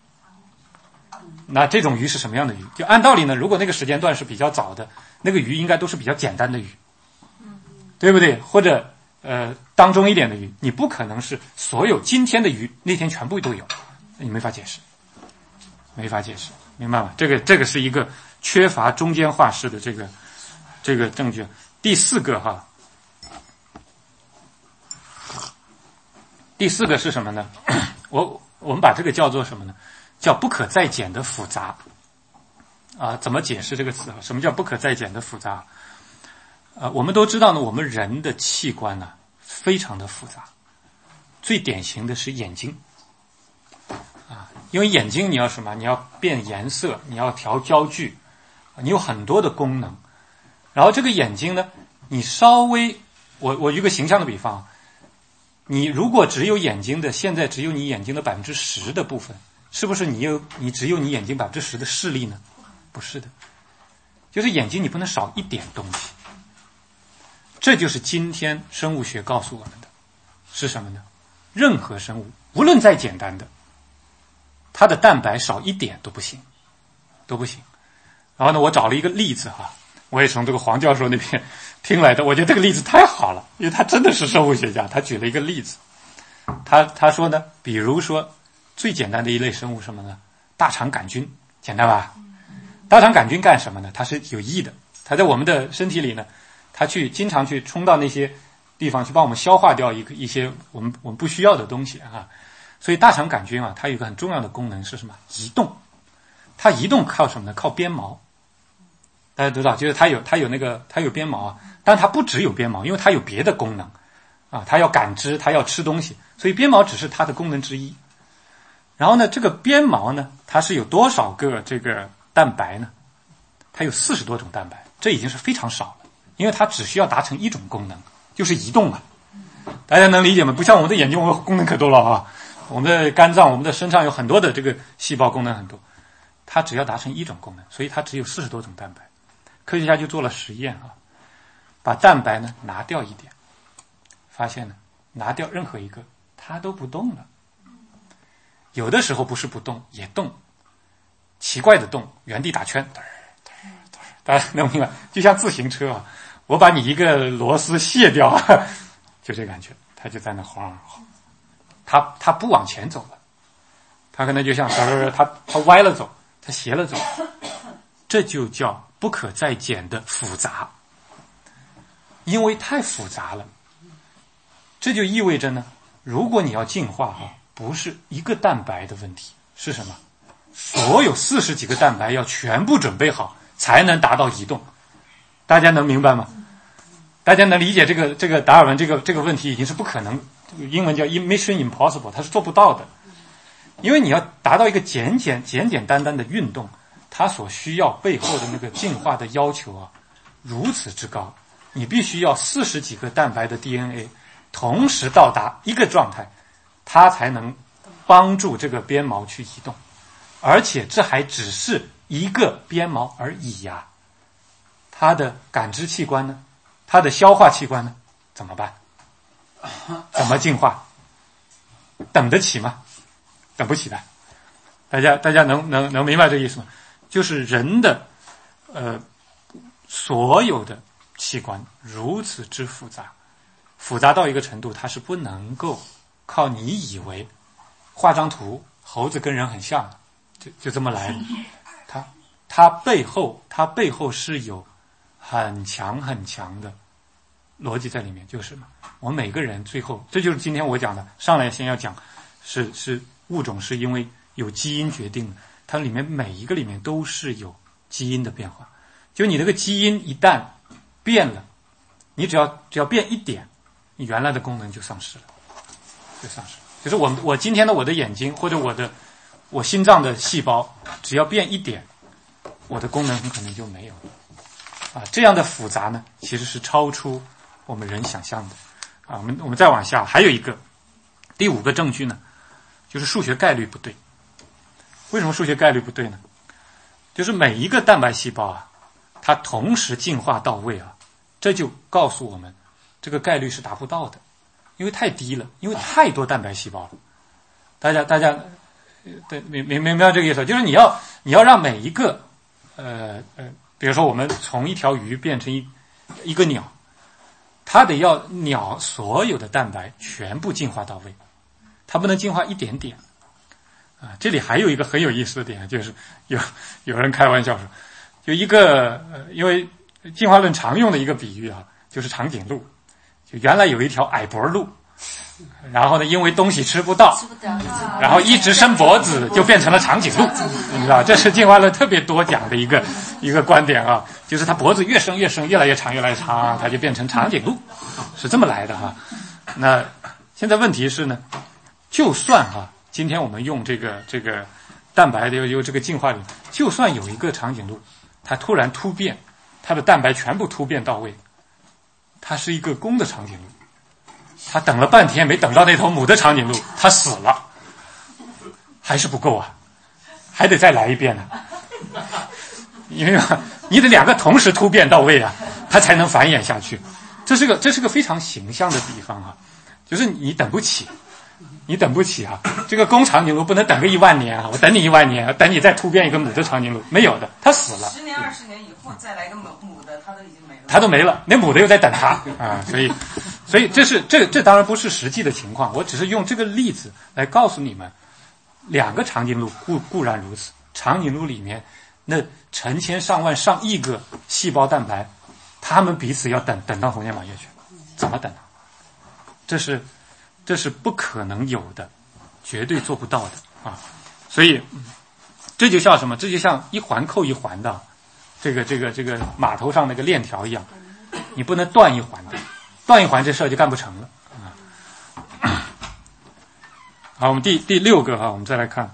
那这种鱼是什么样的鱼？就按道理呢，如果那个时间段是比较早的，那个鱼应该都是比较简单的鱼，对不对？或者呃当中一点的鱼，你不可能是所有今天的鱼那天全部都有，你没法解释，没法解释，明白吗？这个这个是一个缺乏中间化石的这个这个证据。第四个哈。第四个是什么呢？我我们把这个叫做什么呢？叫不可再减的复杂。啊，怎么解释这个词啊？什么叫不可再减的复杂？啊，我们都知道呢，我们人的器官呢、啊、非常的复杂，最典型的是眼睛。啊，因为眼睛你要什么？你要变颜色，你要调焦距，你有很多的功能。然后这个眼睛呢，你稍微，我我举个形象的比方。你如果只有眼睛的，现在只有你眼睛的百分之十的部分，是不是你有你只有你眼睛百分之十的视力呢？不是的，就是眼睛你不能少一点东西。这就是今天生物学告诉我们的是什么呢？任何生物，无论再简单的，它的蛋白少一点都不行，都不行。然后呢，我找了一个例子哈，我也从这个黄教授那边听来的，我觉得这个例子太好了，因为他真的是生物学家，他举了一个例子，他他说呢，比如说最简单的一类生物什么呢？ 大肠杆菌，简单吧？大肠杆菌干什么呢？它是有益的，它在我们的身体里呢，它去经常去冲到那些地方去帮我们消化掉一个一些我们我们不需要的东西啊。所以大肠杆菌啊，它有一个很重要的功能是什么？移动。它移动靠什么呢？靠鞭毛。大家知道，就是它有它有那个它有鞭毛啊，但它不只有鞭毛，因为它有别的功能啊，它要感知，它要吃东西，所以鞭毛只是它的功能之一。然后呢，这个鞭毛呢，它是有多少个这个蛋白呢？它有四十多种蛋白，这已经是非常少了，因为它只需要达成一种功能，就是移动嘛。大家能理解吗？不像我们的眼睛，我们功能可多了啊。我们的肝脏，我们的身上有很多的这个细胞功能很多，它只要达成一种功能，所以它只有四十多种蛋白。科学家就做了实验啊，把蛋白呢拿掉一点，发现呢拿掉任何一个它都不动了。有的时候不是不动也动，奇怪的动，原地打圈，大家能明白？就像自行车啊，我把你一个螺丝卸掉，就这感觉，它就在那晃晃，它它不往前走了，它可能就像它它歪了走，它斜了走，这就叫不可再减的复杂，因为太复杂了。这就意味着呢，如果你要进化哈、啊，不是一个蛋白的问题，是什么？所有四十几个蛋白要全部准备好，才能达到移动。大家能明白吗？大家能理解这个这个达尔文这个这个问题已经是不可能，英文叫 mission impossible， 它是做不到的。因为你要达到一个简简简简单单的运动，它所需要背后的那个进化的要求啊，如此之高，你必须要四十几个蛋白的 D N A 同时到达一个状态，它才能帮助这个鞭毛去移动，而且这还只是一个鞭毛而已呀、啊。它的感知器官呢？它的消化器官呢？怎么办？怎么进化？等得起吗？等不起的。大家大家能能能明白这意思吗？就是人的呃所有的器官如此之复杂，复杂到一个程度，它是不能够靠你以为画张图，猴子跟人很像，就就这么来的。它它背后它背后是有很强很强的逻辑在里面，就是什么？我们每个人最后，这就是今天我讲的，上来先要讲，是是物种是因为有基因决定的，它里面每一个里面都是有基因的变化。就你这个基因一旦变了，你只要只要变一点，你原来的功能就丧失了，就丧失了。就是我我今天的我的眼睛或者我的我心脏的细胞，只要变一点，我的功能很可能就没有了。啊，这样的复杂呢，其实是超出我们人想象的。啊，我们我们再往下，还有一个第五个证据呢，就是数学概率不对。为什么数学概率不对呢？就是每一个蛋白细胞啊，它同时进化到位啊，这就告诉我们，这个概率是达不到的，因为太低了，因为太多蛋白细胞了。大家大家对明明明白这个意思？就是你要你要让每一个呃呃。比如说我们从一条鱼变成一一个鸟，它得要鸟所有的蛋白全部进化到位，它不能进化一点点啊。这里还有一个很有意思的点，就是有有人开玩笑说，就一个呃，因为进化论常用的一个比喻啊，就是长颈鹿，就原来有一条矮脖鹿，然后呢，因为东西吃不到，然后一直伸脖子，就变成了长颈鹿。你知道，这是进化论特别多讲的一个一个观点啊，就是它脖子越伸越伸，越来越长，越来越长，它就变成长颈鹿，是这么来的哈。那现在问题是呢，就算哈，今天我们用这个这个蛋白的有有这个进化论，就算有一个长颈鹿，它突然突变，它的蛋白全部突变到位，它是一个公的长颈鹿。他等了半天没等到那头母的长颈鹿，他死了，还是不够啊，还得再来一遍呢、啊。因为你得两个同时突变到位啊，它才能繁衍下去。这是个这是个非常形象的比方啊，就是你等不起，你等不起啊。这个公长颈鹿不能等个一万年啊，我等你一万年，等你再突变一个母的长颈鹿，没有的，它死了。 十年二十年以后再来个母母的，它都已经没了。 它都没了，那母的又在等它啊，所以。所以这是这这当然不是实际的情况，我只是用这个例子来告诉你们， 两个长颈鹿固固然如此，长颈鹿里面那成千上万上亿个细胞蛋白，它们彼此要等等到红叶满月去，怎么等啊？这是这是不可能有的，绝对做不到的啊！所以这就像什么？这就像一环扣一环的这个这个这个码头上那个链条一样，你不能断一环的，断一环这事儿就干不成了啊！好，我们第第六个啊，我们再来看，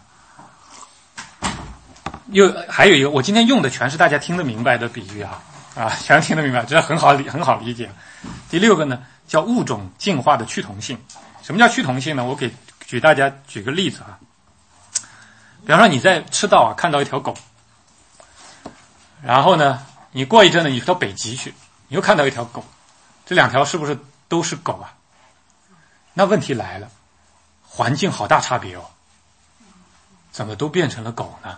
又还有一个，我今天用的全是大家听得明白的比喻啊啊，全听得明白，这很好理很好理解。第六个呢，叫物种进化的趋同性。什么叫趋同性呢？我给举大家举个例子啊，比方说你在赤道啊看到一条狗，然后呢，你过一阵呢，你到北极去，你又看到一条狗，这两条是不是都是狗啊？那问题来了，环境好大差别哦，怎么都变成了狗呢？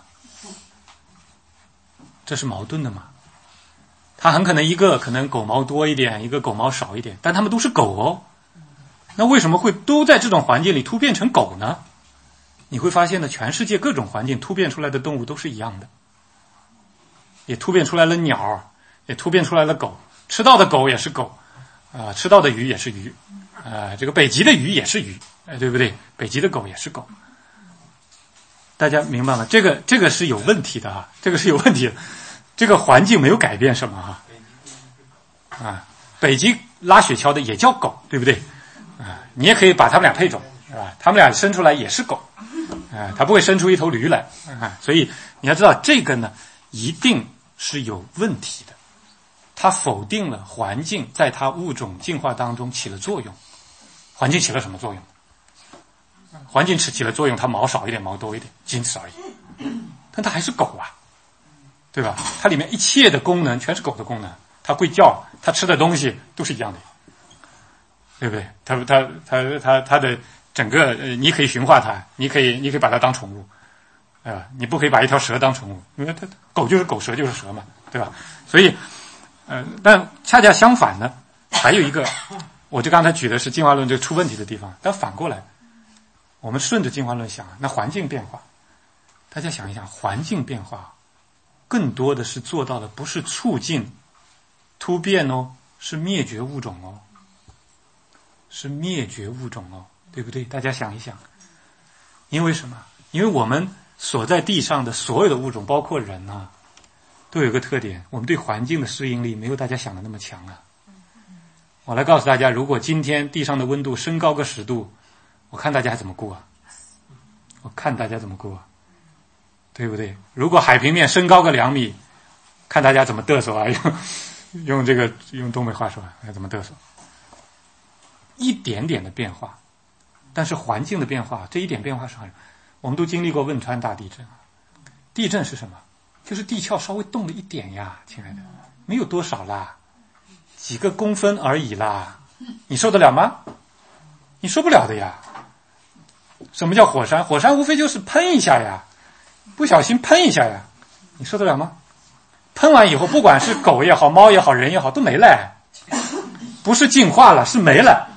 这是矛盾的嘛？它很可能一个可能狗毛多一点，一个狗毛少一点，但它们都是狗哦。那为什么会都在这种环境里突变成狗呢？你会发现呢，全世界各种环境突变出来的动物都是一样的，也突变出来了鸟，也突变出来了狗，吃到的狗也是狗，啊、呃，吃到的鱼也是鱼，啊、呃，这个北极的鱼也是鱼，哎、呃，对不对？北极的狗也是狗，大家明白吗？这个这个是有问题的啊，这个是有问题的，这个环境没有改变什么啊，啊，北极拉雪橇的也叫狗，对不对？啊，你也可以把它们俩配种，是吧？它们俩生出来也是狗，啊，它不会生出一头驴来，啊，所以你要知道这个呢，一定是有问题的，它否定了环境在它物种进化当中起了作用。环境起了什么作用？环境起起了作用，它毛少一点，毛多一点，仅此而已。但它还是狗啊，对吧？它里面一切的功能全是狗的功能，它会叫，它吃的东西都是一样的，对不对？它它它它它的整个，呃，你可以驯化它，你可以你可以把它当宠物，对吧？你不可以把一条蛇当宠物，因为它狗就是狗，蛇就是蛇嘛，对吧？所以，呃，但恰恰相反呢，还有一个，我就刚才举的是进化论这个出问题的地方，但反过来，我们顺着进化论想，那环境变化，大家想一想，环境变化更多的是做到的不是促进突变哦，是灭绝物种哦，是灭绝物种哦，对不对？大家想一想，因为什么？因为我们所在地上的所有的物种，包括人啊，都有一个特点，我们对环境的适应力没有大家想的那么强啊。我来告诉大家，如果今天地上的温度升高个十度，我看大家怎么过啊？我看大家怎么过啊？对不对？如果海平面升高个两米，看大家怎么嘚瑟啊？用用这个用东北话说，怎么嘚瑟？一点点的变化，但是环境的变化，这一点变化是很，我们都经历过汶川大地震。地震是什么？就是地壳稍微动了一点呀，亲爱的，没有多少啦，几个公分而已啦，你受得了吗？你受不了的呀。什么叫火山？火山无非就是喷一下呀，不小心喷一下呀，你受得了吗？喷完以后，不管是狗也好，猫也好，人也好，都没了，不是进化了，是没了。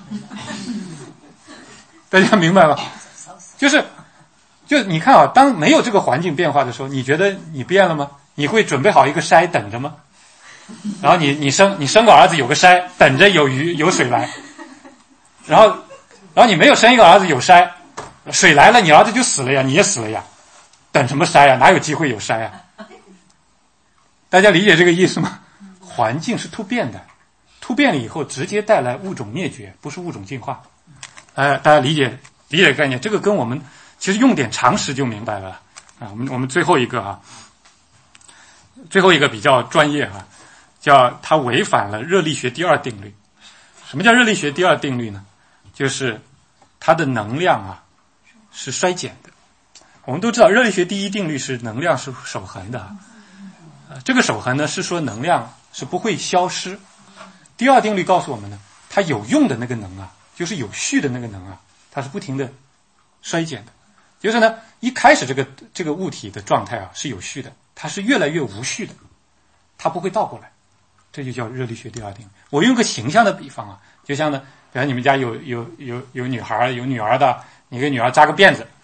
大家明白吗？就是，就你看啊，当没有这个环境变化的时候，你觉得你变了吗？你会准备好一个筛等着吗？然后你你生你生个儿子有个筛，等着有鱼有水来，然后然后你没有生一个儿子有筛，水来了你儿子就死了呀，你也死了呀，等什么筛呀？哪有机会有筛呀？大家理解这个意思吗？环境是突变的，突变了以后直接带来物种灭绝，不是物种进化。呃，大家理解理解概念，这个跟我们其实用点常识就明白了啊。我们我们最后一个啊，最后一个比较专业啊，叫它违反了热力学第二定律。什么叫热力学第二定律呢？就是它的能量啊是衰减的。我们都知道热力学第一定律是能量是守恒的啊，呃，这个守恒呢是说能量是不会消失。第二定律告诉我们呢，它有用的那个能啊，就是有序的那个能啊，它是不停的衰减的。就是呢，一开始这个这个物体的状态啊是有序的，它是越来越无序的，它不会倒过来，这就叫热力学第二定律。我用个形象的比方啊，就像呢，比方你们家有有有有女孩有女儿的，你给女儿扎个辫子，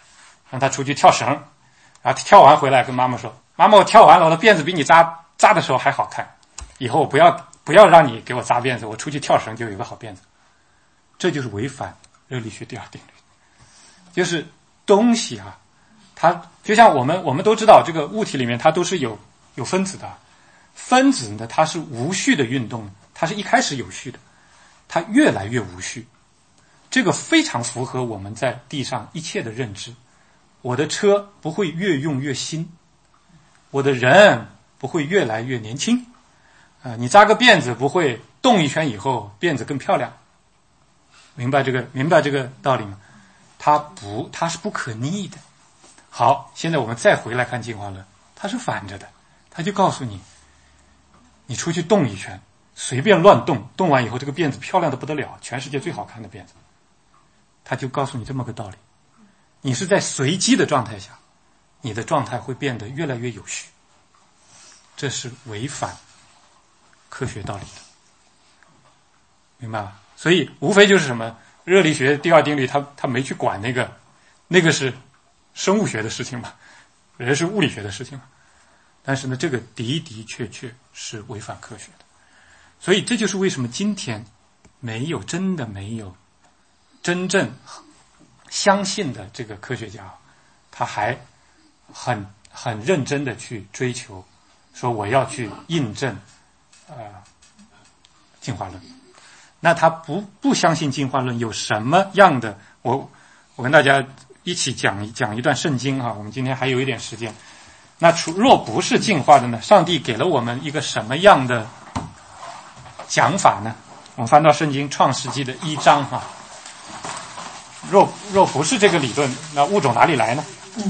让他出去跳绳，然后跳完回来跟妈妈说：“妈妈，我跳完了，我的辫子比你扎扎的时候还好看，以后我不要不要让你给我扎辫子，我出去跳绳就有一个好辫子。”这就是违反热力学第二定律，就是东西啊，它就像我们我们都知道，这个物体里面它都是有有分子的，分子呢它是无序的运动，它是一开始有序的，它越来越无序。这个非常符合我们在地上一切的认知。我的车不会越用越新，我的人不会越来越年轻，啊、呃，你扎个辫子不会动一圈以后辫子更漂亮。明白这个明白这个道理吗？它不，它是不可逆的。好，现在我们再回来看进化论，它是反着的，它就告诉你，你出去动一圈，随便乱动，动完以后这个辫子漂亮的不得了，全世界最好看的辫子。它就告诉你这么个道理，你是在随机的状态下，你的状态会变得越来越有序，这是违反科学道理的，明白吧？所以无非就是什么热力学第二定律，他他没去管那个，那个是生物学的事情嘛，人是物理学的事情嘛。但是呢，这个的的确确是违反科学的。所以这就是为什么今天没有真的没有真正相信的这个科学家，他还很很认真的去追求，说我要去印证呃进化论。那他不不相信进化论有什么样的？我我跟大家一起讲讲一段圣经哈，我们今天还有一点时间。那除若不是进化的呢？上帝给了我们一个什么样的讲法呢？我们翻到圣经创世纪的一章哈。若若不是这个理论，那物种哪里来呢？嗯、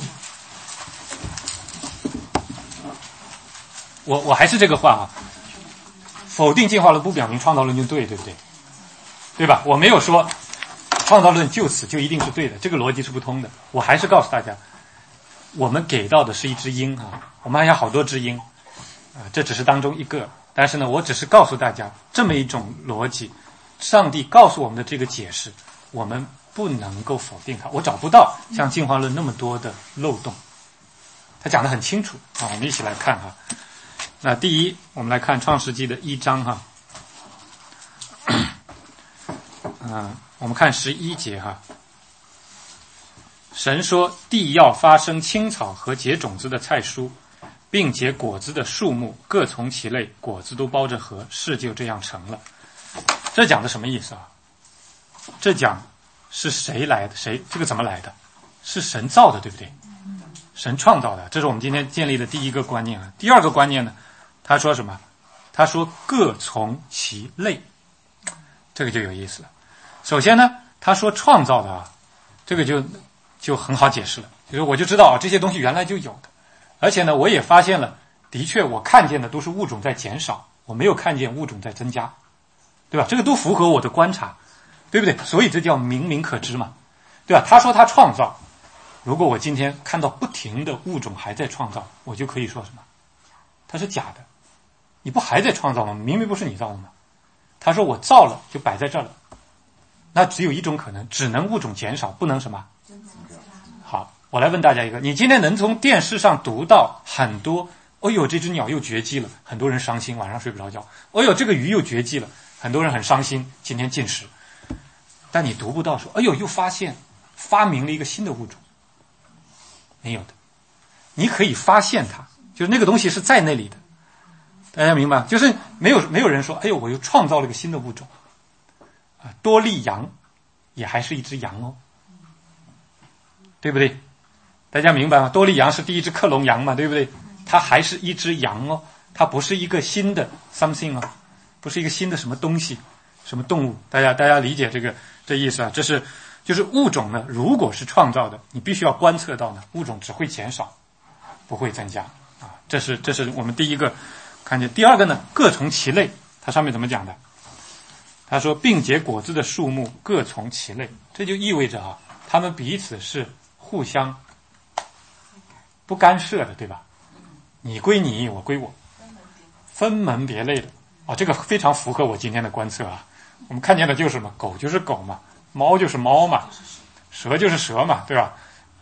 我我还是这个话啊，否定进化论不表明创造论就对，对不对？对吧？我没有说创造论就此就一定是对的，这个逻辑是不通的。我还是告诉大家，我们给到的是一只鹰啊，我们还有好多只鹰啊、呃，这只是当中一个。但是呢，我只是告诉大家这么一种逻辑，上帝告诉我们的这个解释，我们不能够否定它。我找不到像进化论那么多的漏洞，他讲得很清楚啊。我们一起来看哈。那第一，我们来看创世纪的一章哈。嗯，我们看十一节哈。神说：“地要发生青草和结种子的菜蔬，并结果子的树木，各从其类，果子都包着核，事就这样成了。”这讲的什么意思啊？这讲是谁来的？谁这个怎么来的？是神造的，对不对？神创造的，这是我们今天建立的第一个观念啊。第二个观念呢，他说什么？他说各从其类，这个就有意思了。首先呢，他说创造的啊，这个就就很好解释了，就是我就知道啊，这些东西原来就有的，而且呢，我也发现了，的确我看见的都是物种在减少，我没有看见物种在增加，对吧？这个都符合我的观察，对不对？所以这叫明明可知嘛，对吧？他说他创造，如果我今天看到不停的物种还在创造，我就可以说什么？它是假的，你不还在创造吗？明明不是你造的吗？他说我造了，就摆在这儿了。那只有一种可能，只能物种减少，不能什么？好，我来问大家一个，你今天能从电视上读到很多，哦呦，这只鸟又绝迹了，很多人伤心，晚上睡不着觉。哦呦，这个鱼又绝迹了，很多人很伤心，今天进食。但你读不到说，哎呦，又发现发明了一个新的物种，没有的。你可以发现它，就是那个东西是在那里的，大家明白？就是没有没有人说，哎呦，我又创造了一个新的物种。啊，多利羊也还是一只羊哦，对不对？大家明白吗？多利羊是第一只克隆羊嘛，对不对？它还是一只羊哦，它不是一个新的 something 哦，不是一个新的什么东西，什么动物。大家大家理解这个这意思啊？这是就是物种呢，如果是创造的，你必须要观测到呢，物种只会减少，不会增加啊。这是这是我们第一个看见。第二个呢，各从其类，它上面怎么讲的？他说并结果子的树木各从其类，这就意味着啊，他们彼此是互相不干涉的，对吧？你归你，我归我，分门别类的啊，这个非常符合我今天的观测啊。我们看见的就是什么？狗就是狗嘛，猫就是猫嘛，蛇就是蛇嘛，对吧？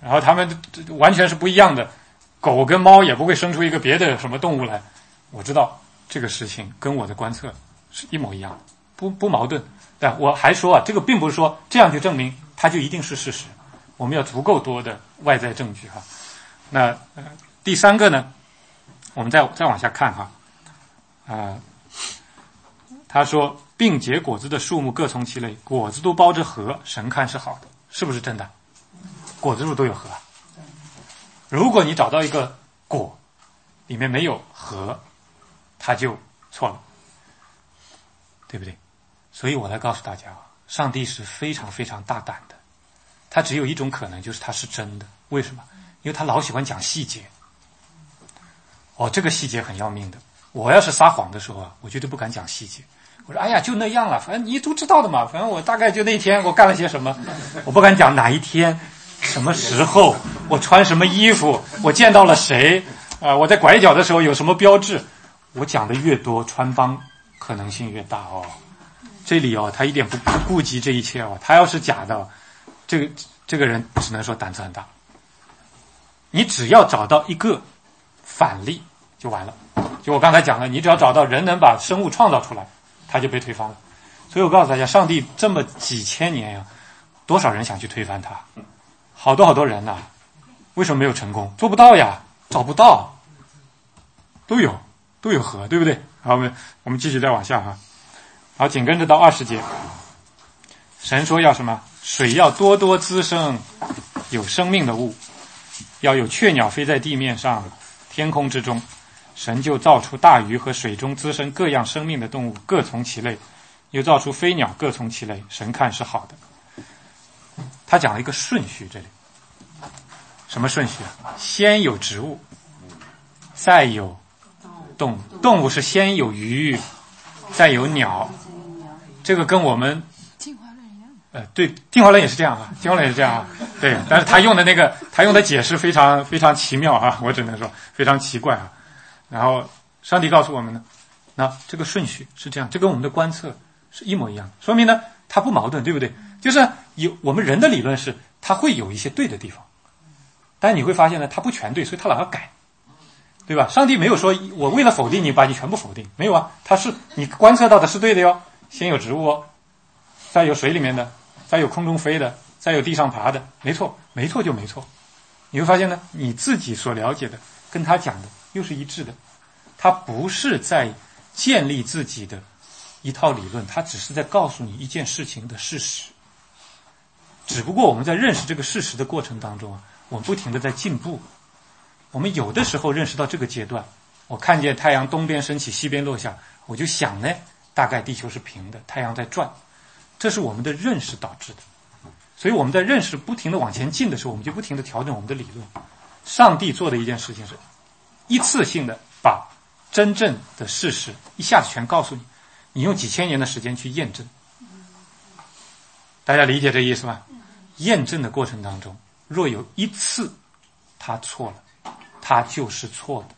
然后它们完全是不一样的，狗跟猫也不会生出一个别的什么动物来。我知道这个事情跟我的观测是一模一样的，不不矛盾。但我还说啊，这个并不是说这样就证明它就一定是事实，我们要足够多的外在证据哈。那、呃、第三个呢，我们再再往下看哈，啊、呃，他说并结果子的树木各从其类，果子都包着核，神看是好的，是不是真的？果子树都有核。如果你找到一个果里面没有核，它就错了，对不对？所以我来告诉大家，上帝是非常非常大胆的，他只有一种可能，就是他是真的。为什么？因为他老喜欢讲细节。哦，这个细节很要命的。我要是撒谎的时候啊，我绝对不敢讲细节。我说哎呀，就那样了，反正你都知道的嘛，反正我大概就那天我干了些什么，我不敢讲哪一天什么时候我穿什么衣服，我见到了谁啊、呃，我在拐角的时候有什么标志。我讲的越多，穿帮可能性越大哦。这里哦，他一点不不顾及这一切哦。他要是假的，这个这个人只能说胆子很大。你只要找到一个反例就完了。就我刚才讲了，你只要找到人能把生物创造出来，他就被推翻了。所以我告诉大家，上帝这么几千年呀、啊，多少人想去推翻他？好多好多人呐、啊，为什么没有成功？做不到呀，找不到，都有都有核，对不对？好，我们我们继续再往下哈。好，紧跟着到二十节，神说要什么？水要多多滋生有生命的物，要有雀鸟飞在地面上、天空之中。神就造出大鱼和水中滋生各样生命的动物，各从其类，又造出飞鸟，各从其类。神看是好的。他讲了一个顺序，这里什么顺序啊？先有植物，再有动物。动物是先有鱼，再有鸟。这个跟我们进化论一样。呃，对，进化论也是这样啊，进化论也是这样啊。对，但是他用的那个，他用的解释非常非常奇妙啊，我只能说非常奇怪啊。然后上帝告诉我们呢，那这个顺序是这样，这跟我们的观测是一模一样，说明呢它不矛盾，对不对？就是有我们人的理论是它会有一些对的地方，但你会发现呢它不全对，所以它老要改，对吧？上帝没有说我为了否定你把你全部否定，没有啊，它是你观测到的是对的哟，先有植物哦，再有水里面的，再有空中飞的，再有地上爬的，没错，没错就没错。你会发现呢，你自己所了解的跟他讲的又是一致的，他不是在建立自己的一套理论，他只是在告诉你一件事情的事实。只不过我们在认识这个事实的过程当中啊，我们不停地在进步。我们有的时候认识到这个阶段，我看见太阳东边升起西边落下，我就想呢，大概地球是平的，太阳在转，这是我们的认识导致的。所以我们在认识不停地往前进的时候，我们就不停地调整我们的理论。上帝做的一件事情是一次性的把真正的事实一下子全告诉你，你用几千年的时间去验证。大家理解这意思吗？验证的过程当中，若有一次他错了，他就是错的。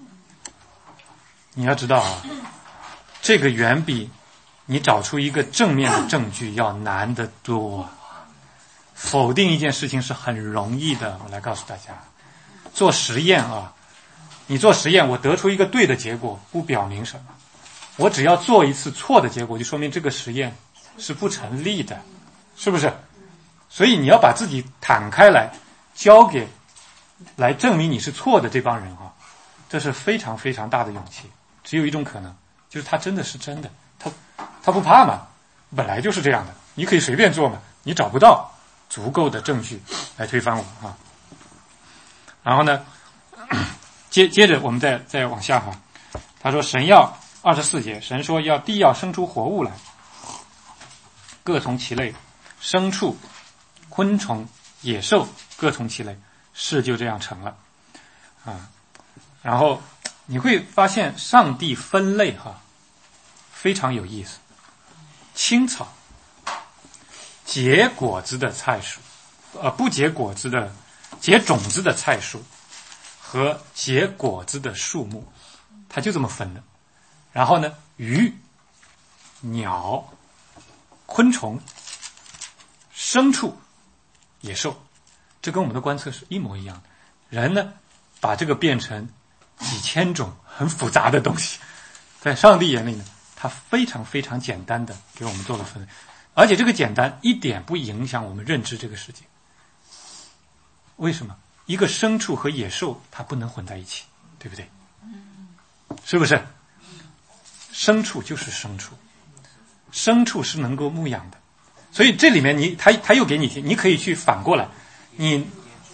你要知道啊，这个远比你找出一个正面的证据要难得多。否定一件事情是很容易的，我来告诉大家，做实验啊，你做实验，我得出一个对的结果，不表明什么。我只要做一次错的结果，就说明这个实验是不成立的，是不是？所以你要把自己坦开来，交给来证明你是错的这帮人啊，这是非常非常大的勇气。只有一种可能，就是他真的是真的，他他不怕嘛，本来就是这样的，你可以随便做嘛，你找不到足够的证据来推翻我啊。然后呢，接接着我们再再往下哈，他说神要二十四节，神说要地要生出活物来，各从其类，牲畜、昆虫、野兽各从其类，事就这样成了啊。然后你会发现上帝分类哈非常有意思，青草、结果子的菜蔬，呃，不结果子的、结种子的菜蔬和结果子的树木，它就这么分的。然后呢，鱼、鸟、昆虫、牲畜、野兽， 这跟我们的观测是一模一样的。人呢，把这个变成几千种很复杂的东西，在上帝眼里呢，他非常非常简单的给我们做了分类，而且这个简单一点不影响我们认知这个世界。为什么？一个牲畜和野兽它不能混在一起，对不对？是不是？牲畜就是牲畜，牲畜是能够牧养的，所以这里面你他他又给你听，你可以去反过来，你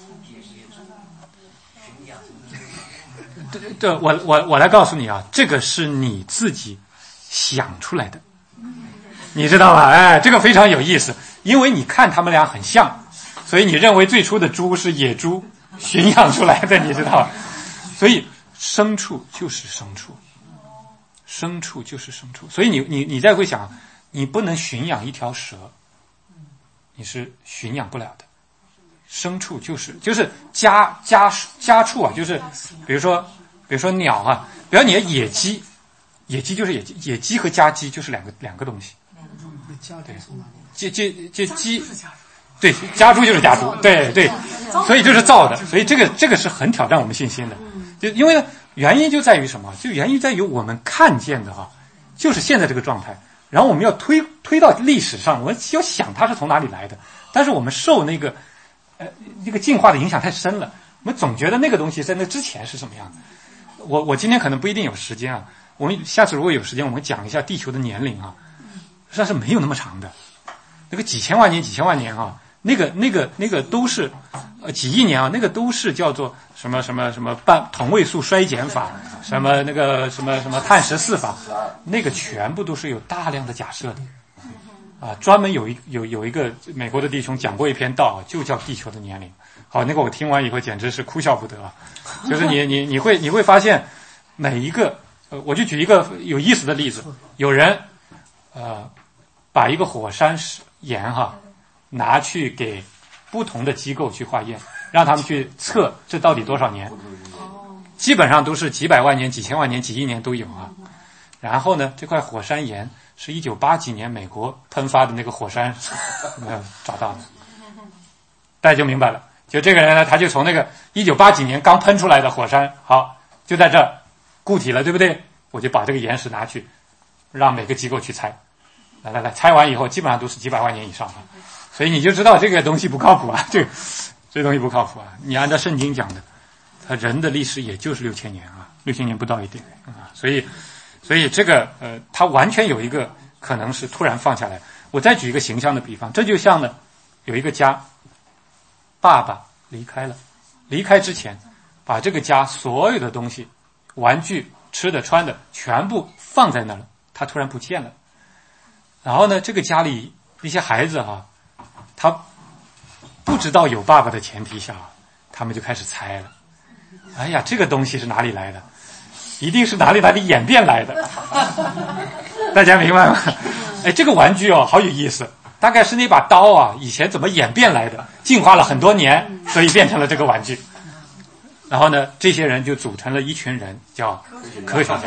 对对，我我我来告诉你啊，这个是你自己想出来的，你知道吗？哎，这个非常有意思，因为你看他们俩很像，所以你认为最初的猪是野猪驯养出来的，你知道吗？所以牲畜就是牲畜。牲畜就是牲畜，所以你你你再会想，你不能驯养一条蛇，你是驯养不了的。牲畜就是就是家家家畜啊，就是比如说比如说鸟啊，比如你的野鸡，野鸡就是野鸡，野鸡和家鸡就是两个两个东西。对，这这这鸡，对，家猪就是家猪，对对，所以就是造的，所以这个这个是很挑战我们信心的，就因为呢。原因就在于什么？就原因在于我们看见的哈，就是现在这个状态。然后我们要推推到历史上，我们要想它是从哪里来的。但是我们受那个呃那个进化的影响太深了，我们总觉得那个东西在那之前是什么样的。我我今天可能不一定有时间啊，我们下次如果有时间，我们讲一下地球的年龄啊，实际上是没有那么长的，那个几千万年几千万年啊。那个、那个、那个都是，呃，几亿年啊，那个都是叫做什么什么什么半同位素衰减法，什么那个什么什么碳十四法，那个全部都是有大量的假设的，啊，专门有一有有一个美国的弟兄讲过一篇道，就叫地球的年龄。好，那个我听完以后简直是哭笑不得啊，就是你你你会你会发现每一个，呃，我就举一个有意思的例子，有人呃把一个火山岩哈。拿去给不同的机构去化验，让他们去测这到底多少年，基本上都是几百万年、几千万年、几亿年都有啊。然后呢，这块火山岩是一九八几年美国喷发的那个火山呃找到的，大家就明白了。就这个人呢，他就从那个一九八几年刚喷出来的火山，好，就在这固体了，对不对？我就把这个岩石拿去，让每个机构去猜，来来来，猜完以后基本上都是几百万年以上的。所以你就知道这个东西不靠谱啊，这个这东西不靠谱啊。你按照圣经讲的，他人的历史也就是六千年啊，六千年不到一点啊。所以，所以这个呃，他完全有一个可能是突然放下来。我再举一个形象的比方，这就像呢，有一个家，爸爸离开了，离开之前，把这个家所有的东西，玩具、吃的、穿的，全部放在那了，他突然不见了。然后呢，这个家里一些孩子哈、啊。他不知道有爸爸的前提下，他们就开始猜了。哎呀，这个东西是哪里来的？一定是哪里哪里演变来的。大家明白吗？哎，这个玩具哦，好有意思。大概是那把刀啊，以前怎么演变来的？进化了很多年，所以变成了这个玩具。然后呢，这些人就组成了一群人，叫科学家。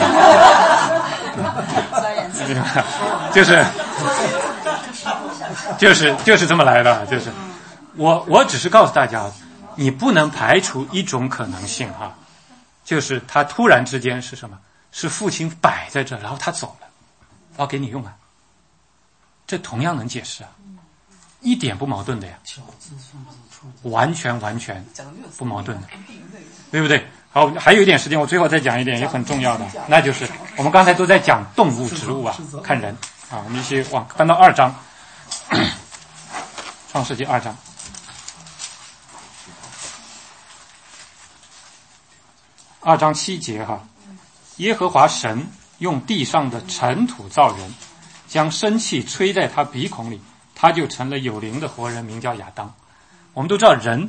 就是。就是就是这么来的，就是我我只是告诉大家，你不能排除一种可能性哈、啊，就是他突然之间是什么？是父亲摆在这，然后他走了，然后给你用了，这同样能解释啊，一点不矛盾的呀，完全完全不矛盾的，对不对？好，还有一点时间，我最后再讲一点也很重要的，那就是我们刚才都在讲动物、植物啊，看人啊，我们一起往翻到二章。创世纪二章，二章七节哈，耶和华神用地上的尘土造人，将生气吹在他鼻孔里，他就成了有灵的活人，名叫亚当。我们都知道人，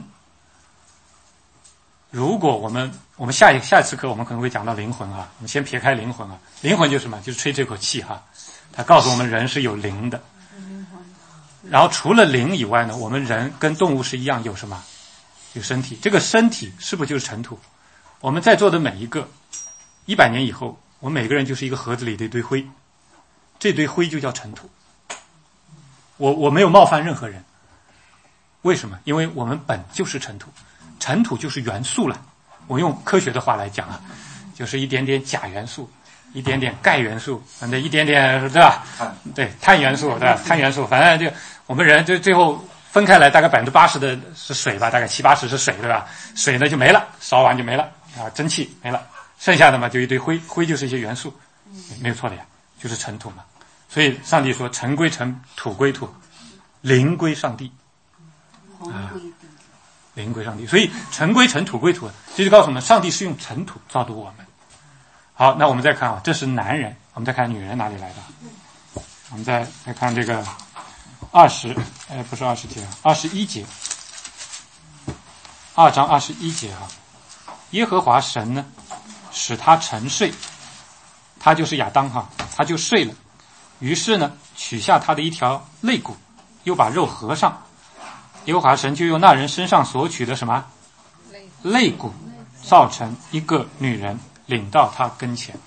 如果我们我们下一下一次课我们可能会讲到灵魂啊，我们先撇开灵魂啊，灵魂就是什么？就是吹这口气哈，他告诉我们人是有灵的。然后除了灵以外呢，我们人跟动物是一样，有什么？有身体。这个身体是不是就是尘土？我们在座的每一个，一百年以后，我们每个人就是一个盒子里的一堆灰，这堆灰就叫尘土。我我没有冒犯任何人， 为什么？因为我们本就是尘土，尘土就是元素了。我用科学的话来讲啊，就是一点点钾元素，一点点钙元素，反正一点点，对吧？对，碳元素，对吧？碳元素，反正就我们人就最后分开来，大概百分之八十的是水吧，大概七八十是水，对吧？水呢就没了，烧完就没了啊，蒸汽没了，剩下的嘛就一堆灰，灰就是一些元素，没有错的呀，就是尘土嘛。所以上帝说：“尘归尘，土归土，灵归上帝。”啊，灵归上帝。所以尘归尘，土归土，这就告诉我们，上帝是用尘土造的我们。好，那我们再看啊，这是男人，我们再看女人哪里来的？我们再再看这个二十，哎，不是二十节，二十一节，二章二十一节啊。耶和华神呢，使他沉睡，他就是亚当哈，他就睡了。于是呢，取下他的一条肋骨，又把肉合上。耶和华神就用那人身上所取的什么肋骨，造成一个女人，领到他跟前。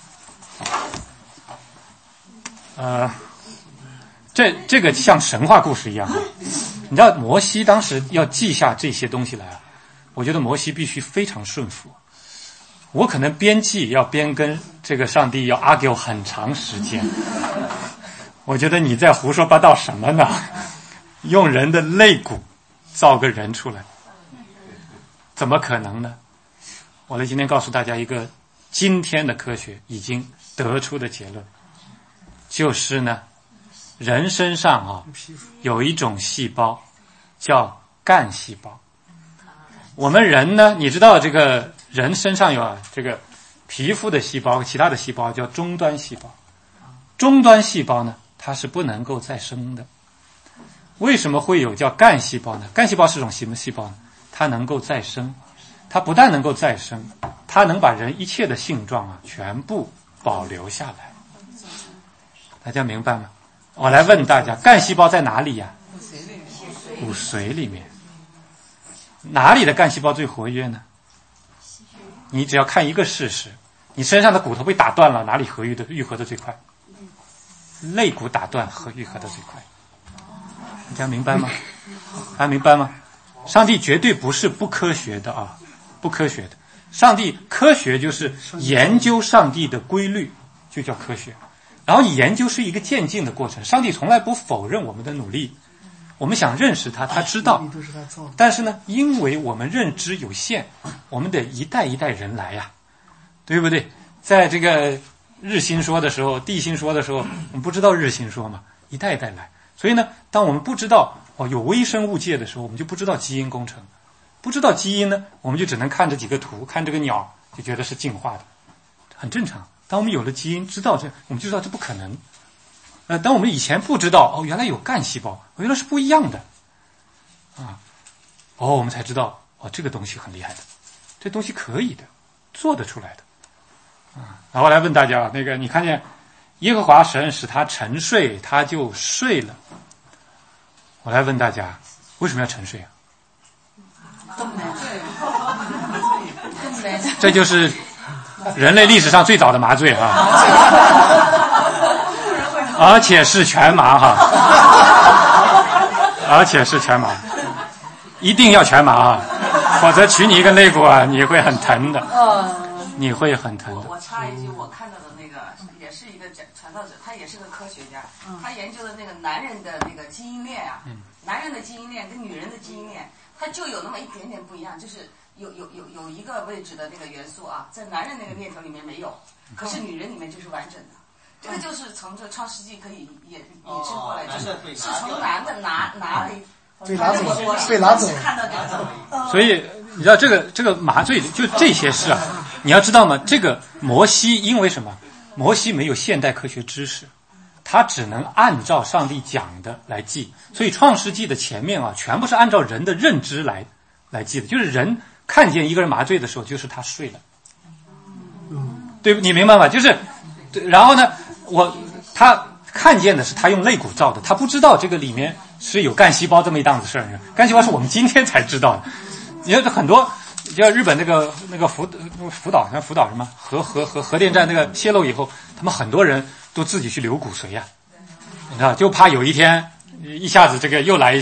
呃，这这个像神话故事一样。你知道摩西当时要记下这些东西来啊，我觉得摩西必须非常顺服。我可能编辑要编跟这个上帝要 argue 很长时间。我觉得你在胡说八道什么呢？用人的肋骨造个人出来，怎么可能呢？我来今天告诉大家一个今天的科学已经得出的结论，就是呢，人身上啊有一种细胞叫干细胞。我们人呢，你知道这个人身上有啊这个皮肤的细胞，其他的细胞叫终端细胞。终端细胞呢，它是不能够再生的。为什么会有叫干细胞呢？干细胞是种什么细胞呢？它能够再生，它不但能够再生，它能把人一切的性状啊全部保留下来。大家明白吗？我来问大家，干细胞在哪里呀？骨髓里面。哪里的干细胞最活跃呢？你只要看一个事实，你身上的骨头被打断了，哪里合愈的愈合的最快？肋骨打断和愈合的最快。大家明白吗？大家明白吗？上帝绝对不是不科学的啊，不科学的。上帝科学就是研究上帝的规律，就叫科学。然后研究是一个渐进的过程，上帝从来不否认我们的努力。我们想认识他，他知道，但是呢，因为我们认知有限，我们得一代一代人来呀，对不对？在这个日心说的时候，地心说的时候，我们不知道日心说嘛，一代一代来。所以呢，当我们不知道哦有微生物界的时候，我们就不知道基因工程，不知道基因呢，我们就只能看这几个图，看这个鸟就觉得是进化的，很正常。当我们有了基因，知道这，我们就知道这不可能。呃，当我们以前不知道哦，原来有干细胞，原来是不一样的，啊，哦，我们才知道哦，这个东西很厉害的，这东西可以的，做得出来的，啊。然后来问大家，那个你看见耶和华神使他沉睡，他就睡了。我来问大家，为什么要沉睡啊？这就是人类历史上最早的麻醉啊，而且是全麻哈，而且是全麻，一定要全麻啊，否则取你一个肋骨啊，你会很疼的，你会很疼的。 我插一句，我看到的那个也是一个传道者，他也是个科学家，他研究的那个男人的那个基因链啊，男人的基因链跟女人的基因链，它就有那么一点点不一样，就是有有有有一个位置的那个元素啊，在男人那个链条里面没有，可是女人里面就是完整的。这个就是从这创世纪可以也引申过来，就是是从男的拿拿的。 被拿走，被拿走。 所以你知道这个这个麻醉就这些事啊，你要知道吗？这个摩西因为什么？摩西没有现代科学知识，他只能按照上帝讲的来记，所以创世纪的前面啊，全部是按照人的认知来来记的，就是人看见一个人麻醉的时候，就是他睡了，对不？你明白吗？就是，然后呢，我他看见的是他用肋骨造的，他不知道这个里面是有干细胞这么一档子事儿。干细胞是我们今天才知道的。你看很多，像日本那个那个福福岛，像福岛什么核核核核电站那个泄漏以后，他们很多人都自己去留骨髓呀、啊，你知道，就怕有一天一下子这个又来一下，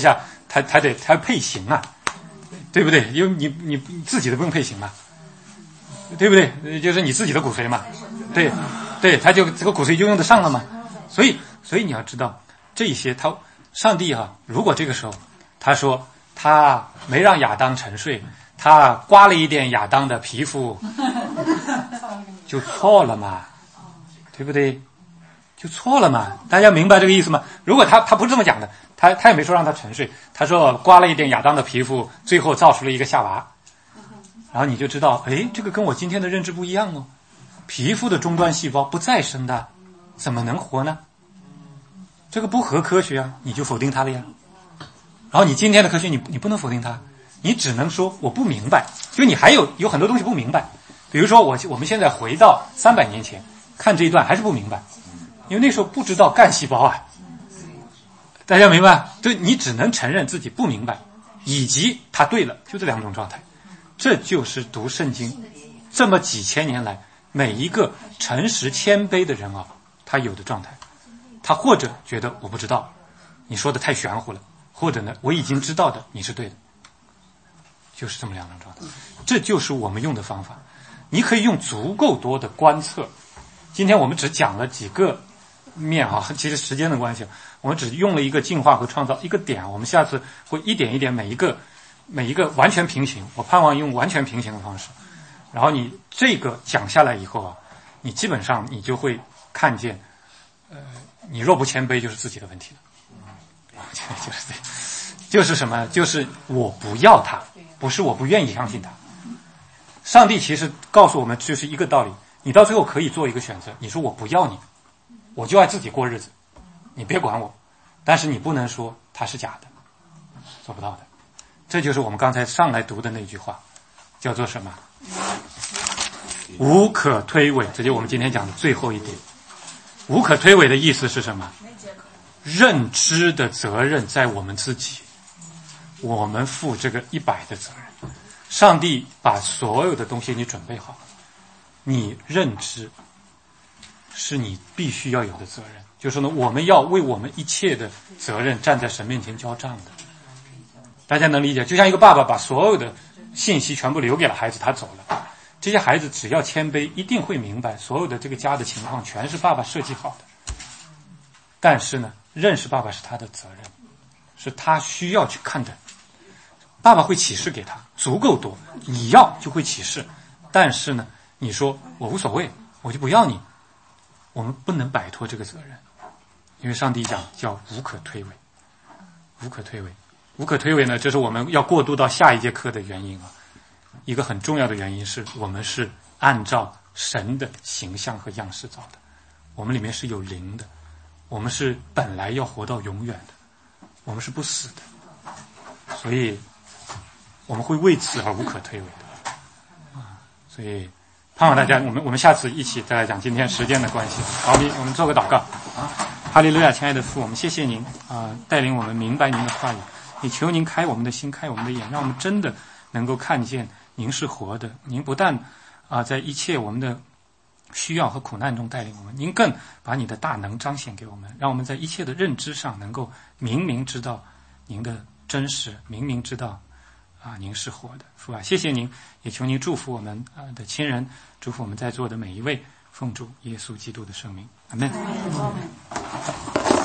他他得他配型啊，对不对？因为你你你自己的不用配型嘛，对不对？就是你自己的骨髓嘛，对对，他就这个骨髓就用得上了嘛。所以所以你要知道这些，他上帝哈、啊，如果这个时候他说他没让亚当沉睡，他刮了一点亚当的皮肤，就错了嘛，对不对？就错了嘛，大家明白这个意思吗？如果他他不是这么讲的，他他也没说让他沉睡，他说刮了一点亚当的皮肤，最后造出了一个夏娃，然后你就知道，哎，这个跟我今天的认知不一样哦。皮肤的终端细胞不再生的，怎么能活呢？这个不合科学啊，你就否定它了呀。然后你今天的科学，你你不能否定它，你只能说我不明白，就你还有有很多东西不明白。比如说我我们现在回到三百年前看这一段还是不明白。因为那时候不知道干细胞啊，大家明白？对，你只能承认自己不明白，以及他对了，就这两种状态。这就是读圣经这么几千年来每一个诚实谦卑的人啊，他有的状态。他或者觉得我不知道，你说的太玄乎了，或者呢，我已经知道的你是对的，就是这么两种状态。这就是我们用的方法。你可以用足够多的观测。今天我们只讲了几个面啊，其实时间的关系，我们只用了一个进化和创造一个点，我们下次会一点一点每一个每一个完全平行，我盼望用完全平行的方式，然后你这个讲下来以后啊，你基本上你就会看见，呃，你若不谦卑就是自己的问题了，就是这，就是什么？就是我不要他，不是我不愿意相信他。上帝其实告诉我们就是一个道理，你到最后可以做一个选择，你说我不要你。我就爱自己过日子，你别管我，但是你不能说它是假的，做不到的。这就是我们刚才上来读的那句话，叫做什么？无可推诿。这就是我们今天讲的最后一点。无可推诿的意思是什么？认知的责任在我们自己，我们负这个一百的责任。上帝把所有的东西你准备好了，你认知是你必须要有的责任，就是说呢，我们要为我们一切的责任站在神面前交账的。大家能理解？就像一个爸爸把所有的信息全部留给了孩子，他走了，这些孩子只要谦卑，一定会明白所有的这个家的情况全是爸爸设计好的。但是呢，认识爸爸是他的责任，是他需要去看的。爸爸会启示给他足够多，你要就会启示，但是呢，你说我无所谓，我就不要你。我们不能摆脱这个责任，因为上帝讲叫无可推诿，无可推诿，无可推诿呢，这是我们要过渡到下一节课的原因啊。一个很重要的原因是我们是按照神的形象和样式造的，我们里面是有灵的，我们是本来要活到永远的，我们是不死的，所以我们会为此而无可推诿的啊。所以盼望大家，我们我们下次一起再来讲今天时间的关系。好，我们我们做个祷告啊！哈利路亚，亲爱的父，我们谢谢您啊，带领我们明白您的话语，也求您开我们的心，开我们的眼，让我们真的能够看见您是活的。您不但啊在一切我们的需要和苦难中带领我们，您更把你的大能彰显给我们，让我们在一切的认知上能够明明知道您的真实，明明知道啊，您是活的。父啊，谢谢您，也求您祝福我们啊的亲人，祝福我们在座的每一位，奉主耶稣基督的圣名，阿们。